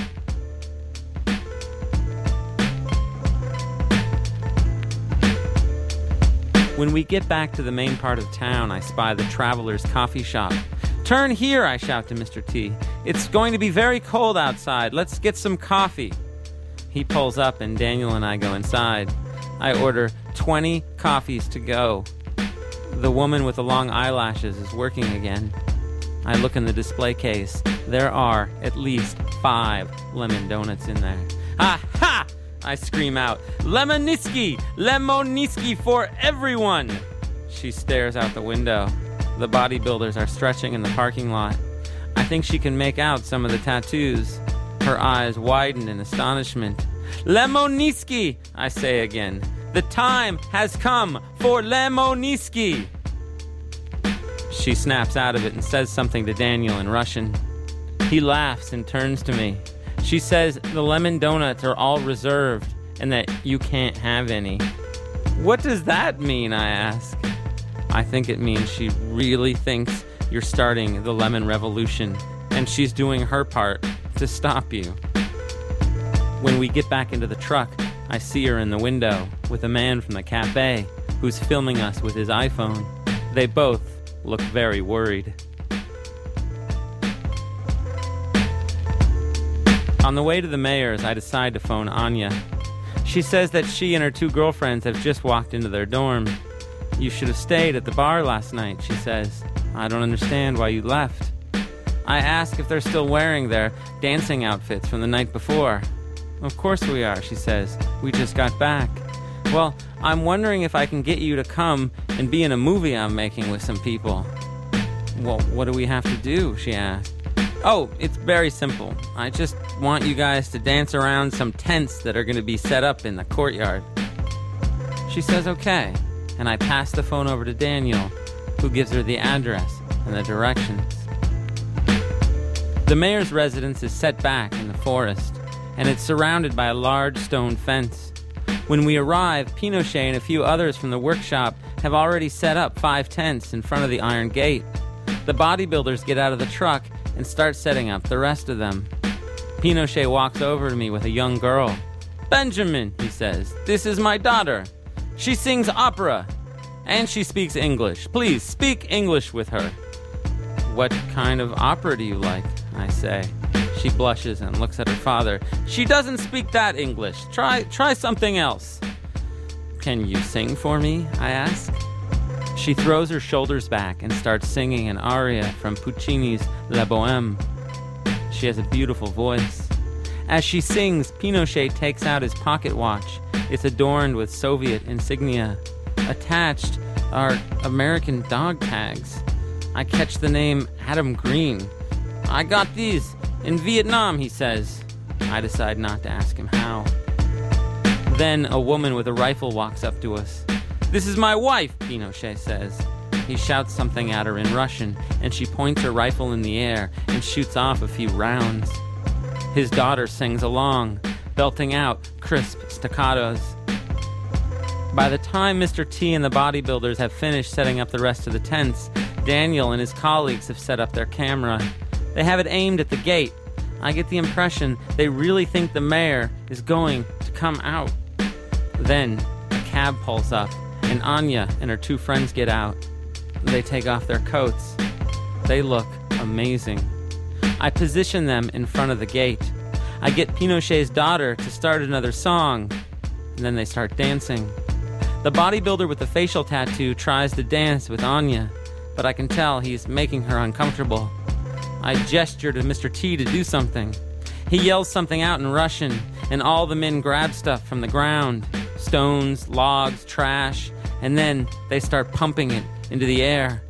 [SPEAKER 3] When we get back to the main part of town, I spy the Traveler's Coffee Shop. "Turn here," I shout to Mister T. "It's going to be very cold outside. Let's get some coffee." He pulls up and Daniel and I go inside. I order twenty coffees to go. The woman with the long eyelashes is working again. I look in the display case. There are at least five lemon donuts in there. "Ha ha!" I scream out, "Lemoniski! Lemoniski for everyone!" She stares out the window. The bodybuilders are stretching in the parking lot. I think she can make out some of the tattoos. Her eyes widen in astonishment. "Lemoniski!" I say again. "The time has come for Lemoniski!" She snaps out of it and says something to Daniel in Russian. He laughs and turns to me. She says the lemon donuts are all reserved and that you can't have any. "What does that mean?" I ask. I think it means she really thinks you're starting the lemon revolution and she's doing her part to stop you. When we get back into the truck, I see her in the window with a man from the cafe who's filming us with his iPhone. They both look very worried. On the way to the mayor's, I decide to phone Anya. She says that she and her two girlfriends have just walked into their dorm. "You should have stayed at the bar last night," she says. "I don't understand why you left." I ask if they're still wearing their dancing outfits from the night before. "Of course we are," she says. "We just got back." "Well, I'm wondering if I can get you to come and be in a movie I'm making with some people." "Well, what do we have to do?" she asked. "Oh, it's very simple. I just want you guys to dance around some tents that are going to be set up in the courtyard." She says okay, and I pass the phone over to Daniel, who gives her the address and the directions. The mayor's residence is set back in the forest, and it's surrounded by a large stone fence. When we arrive, Pinochet and a few others from the workshop have already set up five tents in front of the iron gate. The bodybuilders get out of the truck and start setting up the rest of them. Pinochet walks over to me with a young girl. "Benjamin," he says, "this is my daughter. She sings opera, and she speaks English. Please, speak English with her." "What kind of opera do you like?" I say. She blushes and looks at her father. "She doesn't speak that English. Try, try something else." "Can you sing for me?" I ask. She throws her shoulders back and starts singing an aria from Puccini's La Bohème. She has a beautiful voice. As she sings, Pinochet takes out his pocket watch. It's adorned with Soviet insignia. Attached are American dog tags. I catch the name Adam Green. "I got these in Vietnam," he says. I decide not to ask him how. Then a woman with a rifle walks up to us. "This is my wife," Pinochet says. He shouts something at her in Russian, and she points her rifle in the air and shoots off a few rounds. His daughter sings along, belting out crisp staccatos. By the time Mister T and the bodybuilders have finished setting up the rest of the tents, Daniel and his colleagues have set up their camera. They have it aimed at the gate. I get the impression they really think the mayor is going to come out. Then a cab pulls up, and Anya and her two friends get out. They take off their coats. They look amazing. I position them in front of the gate. I get Pinochet's daughter to start another song, and then they start dancing. The bodybuilder with the facial tattoo tries to dance with Anya, but I can tell he's making her uncomfortable. I gesture to Mister T to do something. He yells something out in Russian, and all the men grab stuff from the ground. Stones, logs, trash, and then they start pumping it into the air.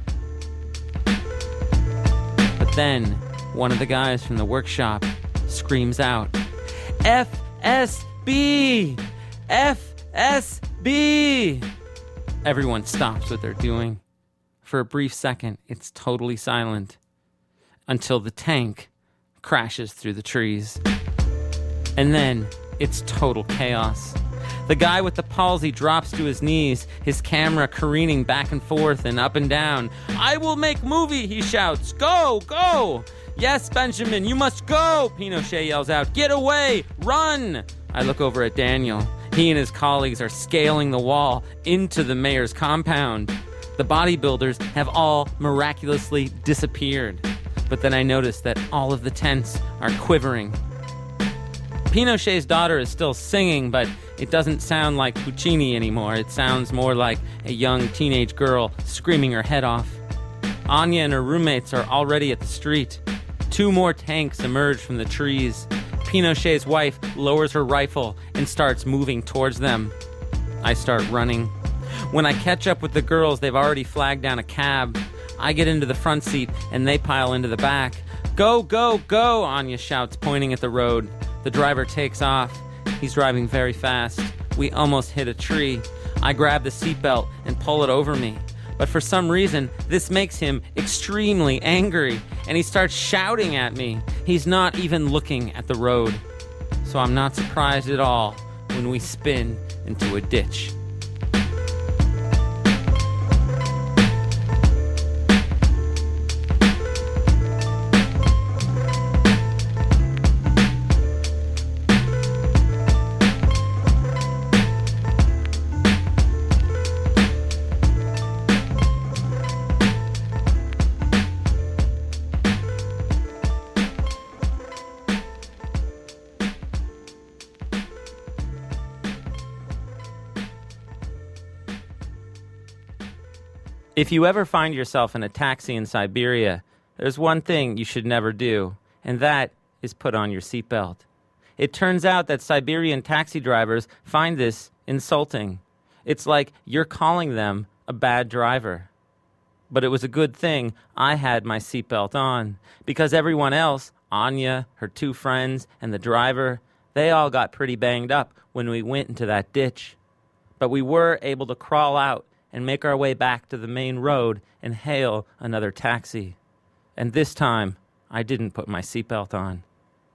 [SPEAKER 3] But then, one of the guys from the workshop screams out, F S B! F S B! Everyone stops what they're doing. For a brief second, it's totally silent. Until the tank crashes through the trees. And then, it's total chaos. The guy with the palsy drops to his knees, his camera careening back and forth and up and down. I will make movie, he shouts. Go, go! Yes, Benjamin, you must go, Pinochet yells out. Get away, run! I look over at Daniel. He and his colleagues are scaling the wall into the mayor's compound. The bodybuilders have all miraculously disappeared. But then I notice that all of the tents are quivering. Pinochet's daughter is still singing, but it doesn't sound like Puccini anymore. It sounds more like a young teenage girl screaming her head off. Anya and her roommates are already at the street. Two more tanks emerge from the trees. Pinochet's wife lowers her rifle and starts moving towards them. I start running. When I catch up with the girls, they've already flagged down a cab. I get into the front seat and they pile into the back. Go, go, go, Anya shouts, pointing at the road. The driver takes off. He's driving very fast. We almost hit a tree. I grab the seatbelt and pull it over me. But for some reason, this makes him extremely angry, and he starts shouting at me. He's not even looking at the road. So I'm not surprised at all when we spin into a ditch. If you ever find yourself in a taxi in Siberia, there's one thing you should never do, and that is put on your seatbelt. It turns out that Siberian taxi drivers find this insulting. It's like you're calling them a bad driver. But it was a good thing I had my seatbelt on, because everyone else, Anya, her two friends, and the driver, they all got pretty banged up when we went into that ditch. But we were able to crawl out and make our way back to the main road and hail another taxi. And this time, I didn't put my seatbelt on.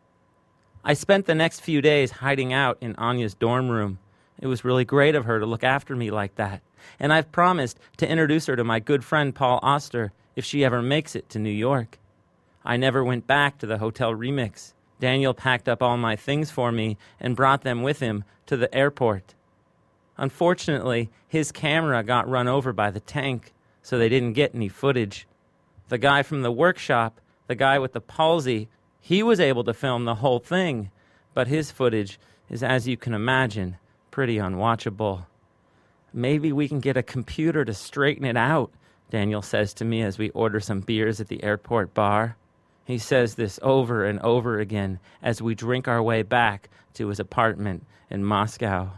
[SPEAKER 3] I spent the next few days hiding out in Anya's dorm room. It was really great of her to look after me like that. And I've promised to introduce her to my good friend Paul Auster if she ever makes it to New York. I never went back to the Hotel Remix. Daniel packed up all my things for me and brought them with him to the airport. Unfortunately, his camera got run over by the tank, so they didn't get any footage. The guy from the workshop, the guy with the palsy, he was able to film the whole thing, but his footage is, as you can imagine, pretty unwatchable. Maybe we can get a computer to straighten it out, Daniel says to me as we order some beers at the airport bar. He says this over and over again as we drink our way back to his apartment in Moscow.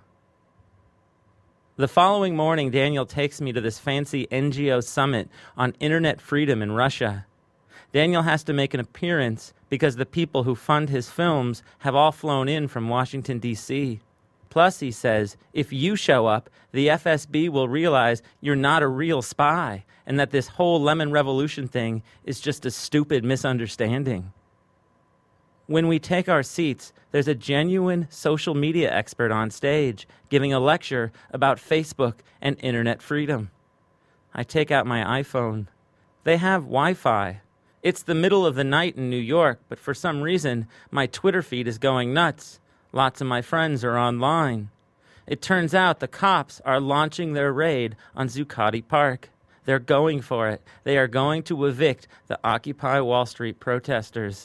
[SPEAKER 3] The following morning, Daniel takes me to this fancy N G O summit on internet freedom in Russia. Daniel has to make an appearance because the people who fund his films have all flown in from Washington, D C Plus, he says, if you show up, the F S B will realize you're not a real spy and that this whole Lemon Revolution thing is just a stupid misunderstanding. When we take our seats, there's a genuine social media expert on stage giving a lecture about Facebook and internet freedom. I take out my iPhone. They have Wi-Fi. It's the middle of the night in New York, but for some reason, my Twitter feed is going nuts. Lots of my friends are online. It turns out the cops are launching their raid on Zuccotti Park. They're going for it. They are going to evict the Occupy Wall Street protesters.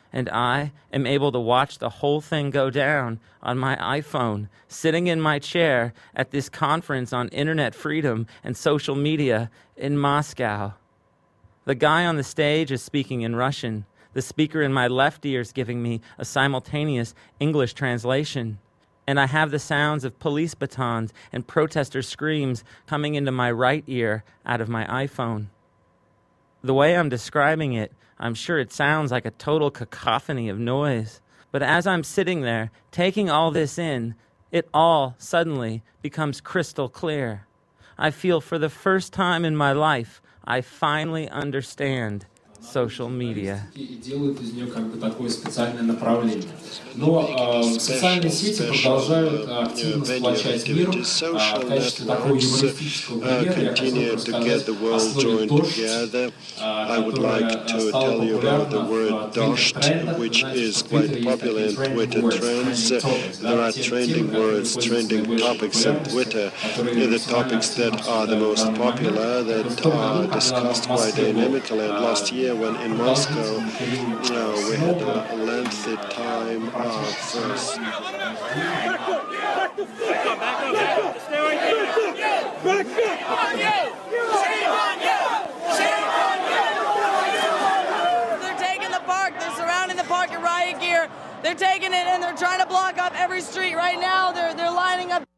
[SPEAKER 3] and I am able to watch the whole thing go down on my iPhone, sitting in my chair at this conference on internet freedom and social media in Moscow. The guy on the stage is speaking in Russian. The speaker in my left ear is giving me a simultaneous English translation. And I have the sounds of police batons and protester screams coming into my right ear out of my iPhone. The way I'm describing it, I'm sure it sounds like a total cacophony of noise. But as I'm sitting there, taking all this in, it all suddenly becomes crystal clear. I feel for the first time in my life, I finally understand social media.
[SPEAKER 4] И делают из нее как бы такое специальное направление. Но э, социальные сети продолжают активно сплочать мир э, в качестве такого юмористического примера. Я хотел рассказать о слове «дождь», э, которое стало популярно в трендах,
[SPEAKER 5] which is quite popular in Twitter trends. There are trending words, trending topics in Twitter. The topics that are the most popular, that are discussed quite dynamically. And last year, when in Moscow, uh, we had a lengthy time of first.
[SPEAKER 6] Back up! Back the fuck up! Back up! Back up! Stay right there! Back up! Shame on you! Shame on you! Shame on you!
[SPEAKER 7] They're taking the park. They're surrounding the park in riot gear. They're taking it and they're trying to block up every street right now. They're they're lining up.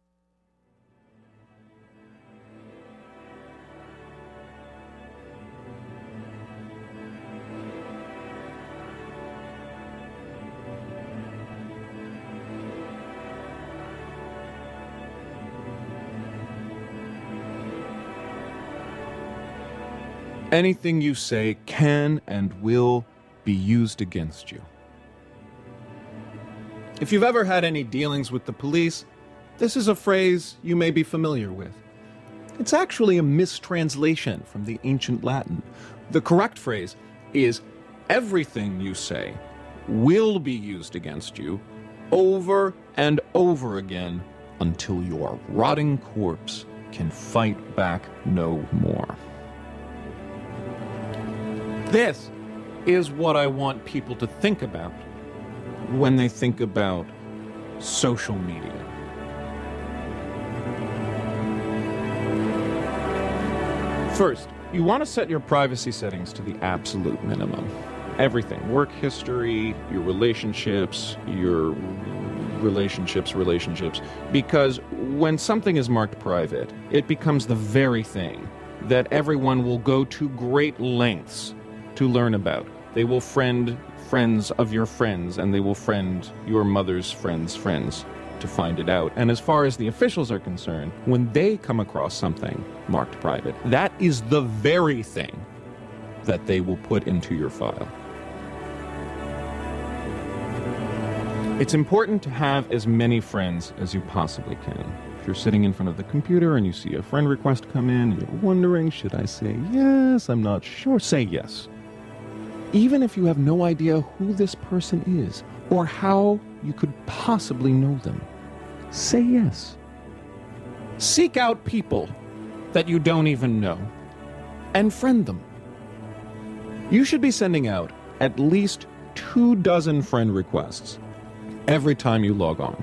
[SPEAKER 8] Anything you say can and will be used against you. If you've ever had any dealings with the police, this is a phrase you may be familiar with. It's actually a mistranslation from the ancient Latin. The correct phrase is, everything you say will be used against you over and over again until your rotting corpse can fight back no more. This is what I want people to think about when they think about social media. First, you want to set your privacy settings to the absolute minimum. Everything, work history, your relationships, your relationships, relationships. Because when something is marked private, it becomes the very thing that everyone will go to great lengths to learn about. They will friend friends of your friends, and they will friend your mother's friends' friends to find it out. And as far as the officials are concerned, when they come across something marked private, that is the very thing that they will put into your file. It's important to have as many friends as you possibly can. If you're sitting in front of the computer and you see a friend request come in, you're wondering, should I say yes? I'm not sure. Say yes. Even if you have no idea who this person is or how you could possibly know them, say yes. Seek out people that you don't even know and friend them. You should be sending out at least two dozen friend requests every time you log on.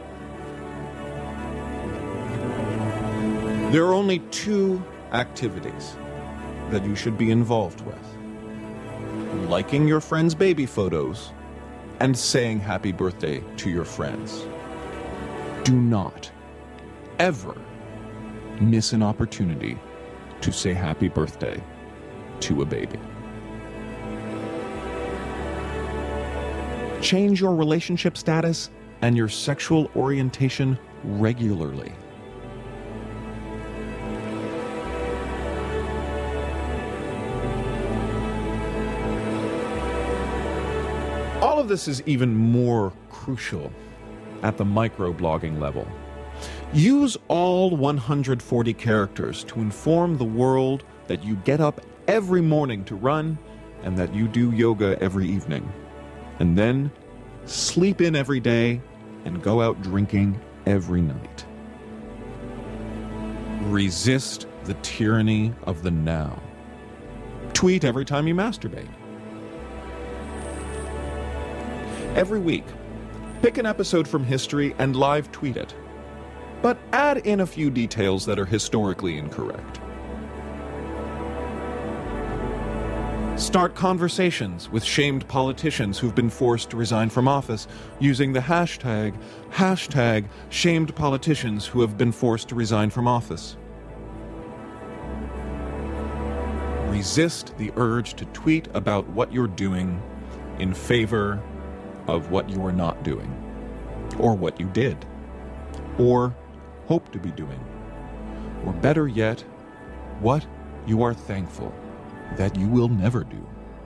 [SPEAKER 8] There are only two activities that you should be involved with: liking your friends' baby photos and saying happy birthday to your friends. Do not ever miss an opportunity to say happy birthday to a baby. Change your relationship status and your sexual orientation regularly. All of this is even more crucial at the microblogging level. Use all one hundred forty characters to inform the world that you get up every morning to run and that you do yoga every evening. And then sleep in every day and go out drinking every night. Resist the tyranny of the now. Tweet every time you masturbate. Every week, pick an episode from history and live tweet it. But add in a few details that are historically incorrect. Start conversations with shamed politicians who've been forced to resign from office using the hashtag, hashtag shamed politicians who have been forced to resign from office. Resist the urge to tweet about what you're doing in favor of what you are not doing, or what you did, or hope to be doing, or better yet, what you are thankful that you will never do.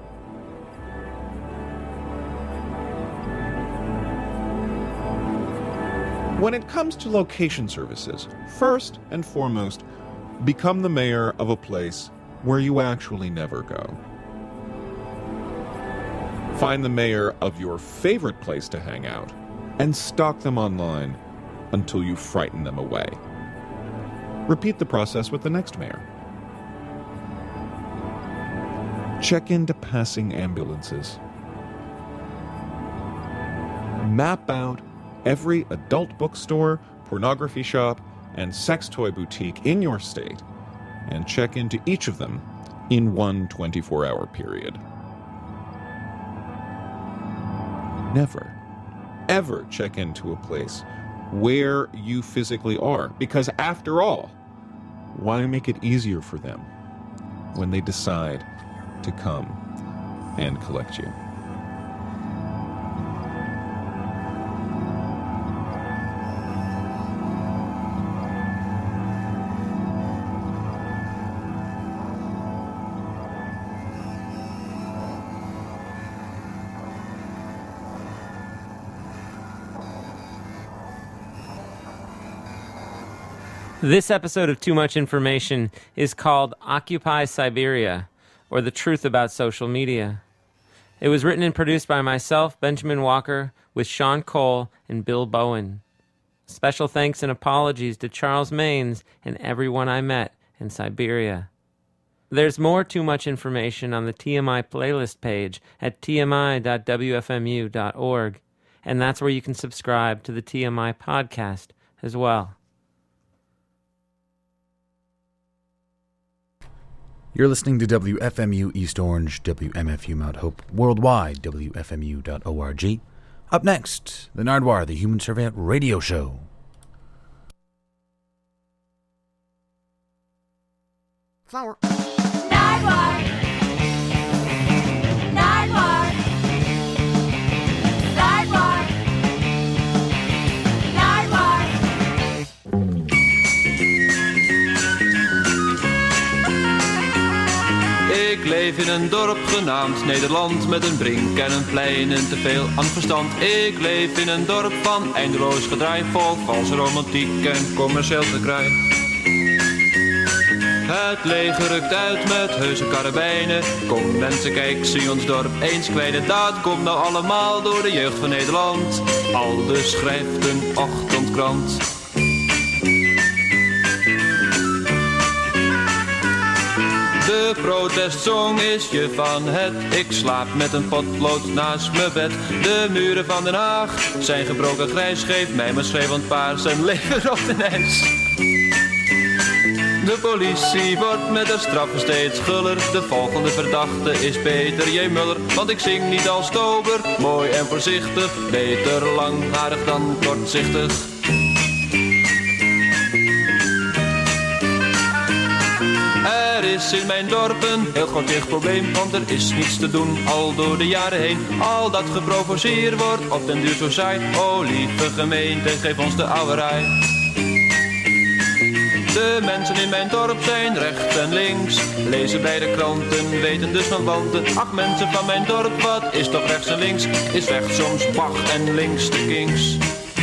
[SPEAKER 8] When it comes to location services, first and foremost, become the mayor of a place where you actually never go. Find the mayor of your favorite place to hang out and stalk them online until you frighten them away. Repeat the process with the next mayor. Check into passing ambulances. Map out every adult bookstore, pornography shop, and sex toy boutique in your state, and check into each of them in one twenty-four hour period. Never, ever check into a place where you physically are, because after all, why make it easier for them when they decide to come and collect you?
[SPEAKER 3] This episode of Too Much Information is called Occupy Siberia, or The Truth About Social Media. It was written and produced by myself, Benjamin Walker, with Sean Cole and Bill Bowen. Special thanks and apologies to Charles Maines and everyone I met in Siberia. There's more Too Much Information on the T M I playlist page at t m i dot w f m u dot org, and that's where you can subscribe to the T M I podcast as well.
[SPEAKER 9] You're listening to W F M U East Orange, W M F U Mount Hope, worldwide, w f m u dot org. Up next, the Nardwuar, the Human Surveillance Radio Show.
[SPEAKER 6] Flower. Nardwuar. Nardwuar. Nardwuar. Nardwuar.
[SPEAKER 10] Ik leef in een dorp genaamd Nederland, met een brink en een plein en te veel aan verstand. Ik leef in een dorp van eindeloos gedraai, vol valse romantiek en commercieel gekraai. Het leger rukt uit met heuse karabijnen. Kom mensen, kijk, zie ons dorp eens kwijnen. Dat komt nou allemaal door de jeugd van Nederland. Aldus schrijft een ochtendkrant. De protestsong is je van het. Ik slaap met een potlood naast mijn bed. De muren van Den Haag zijn gebroken grijs. Geef mij maar schreeuwend paars en leger op de ijs. De politie wordt met haar straffen steeds guller. De volgende verdachte is Peter J. Muller. Want ik zing niet als Stober, mooi en voorzichtig. Beter langharig dan kortzichtig. Er is in mijn dorp een heel groot lichtprobleem, want er is niets te doen al door de jaren heen. Al dat geprovoceerd wordt op den duur zo saai. O lieve gemeente, geef ons de ouwerij. De mensen in mijn dorp zijn rechts en links, lezen bij de kranten, weten dus van wanten. Ach mensen van mijn dorp, wat is toch rechts en links? Is rechts soms Bach en links de Kings.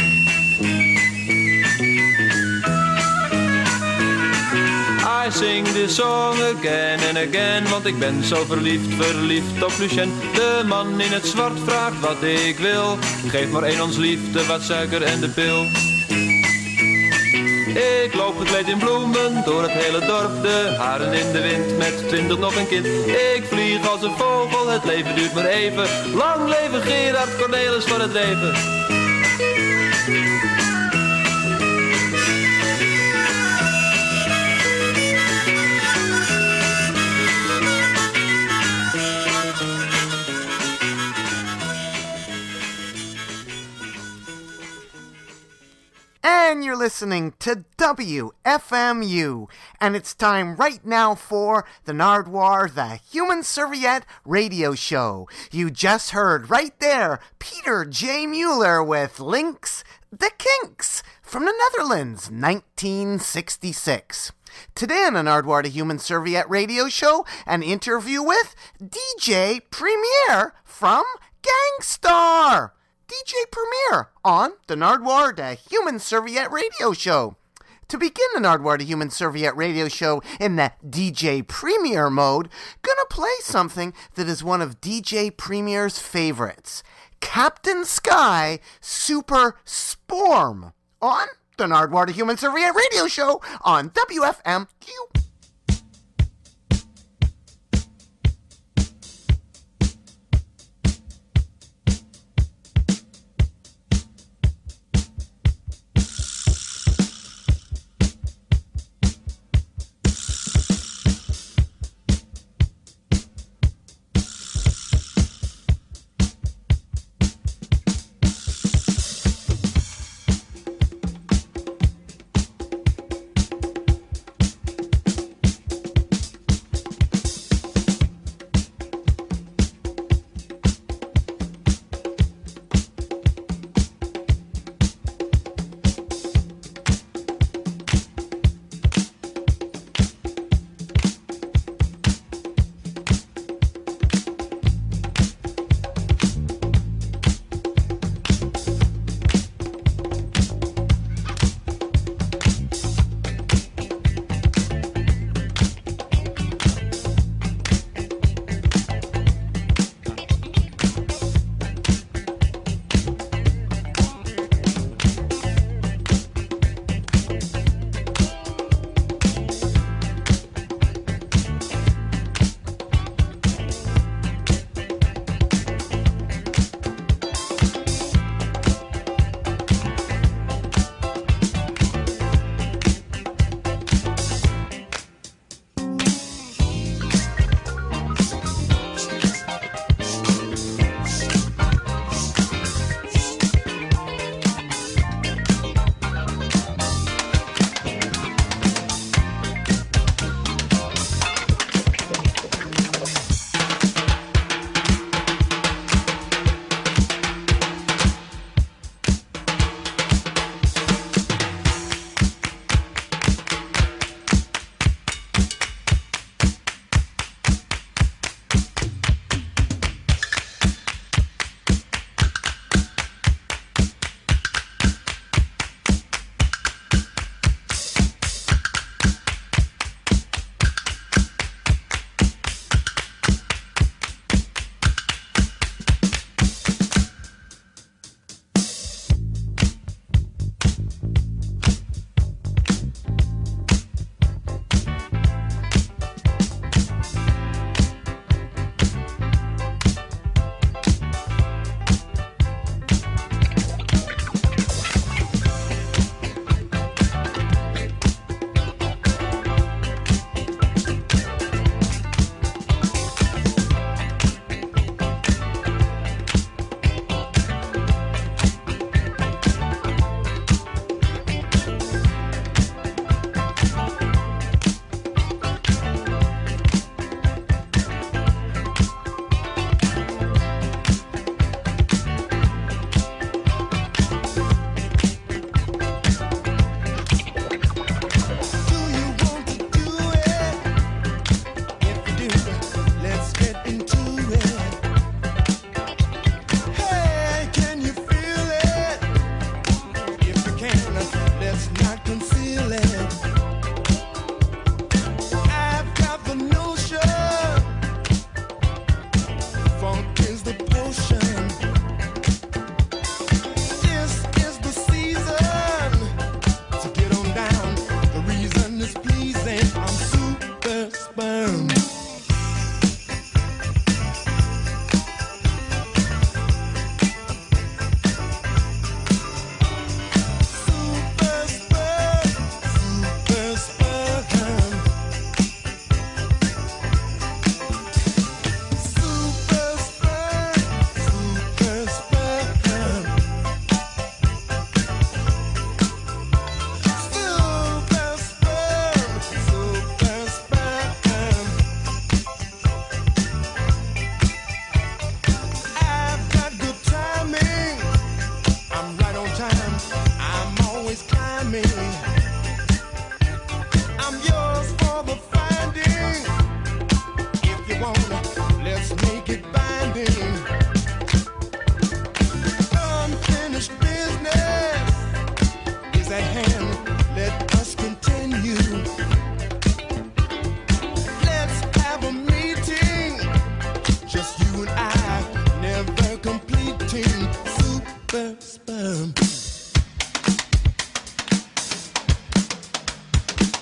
[SPEAKER 10] I sing this song again and again, want ik ben zo verliefd, verliefd op Lucien. De man in het zwart vraagt wat ik wil, geef maar één ons liefde, wat suiker en de pil. Ik loop gekleed in bloemen door het hele dorp. De haren in de wind met twintig nog een kind. Ik vlieg als een vogel, het leven duurt maar even. Lang leven Gerard Cornelis van het Dreven.
[SPEAKER 11] And you're listening to W F M U. And it's time right now for the Nardwuar, the Human Serviette radio show. You just heard right there Peter J. Mueller with Links the Kinks from the Netherlands, nineteen sixty-six. Today on the Nardwuar, the Human Serviette radio show, an interview with D J Premier from Gang Starr. D J Premier on the Nardwuar, the Human Serviette radio show. To begin the Nardwuar, the Human Serviette radio show in the D J Premier mode, gonna play something that is one of D J Premier's favorites. Captain Sky Super Sporm on the Nardwuar, the Human Serviette radio show on W F M U.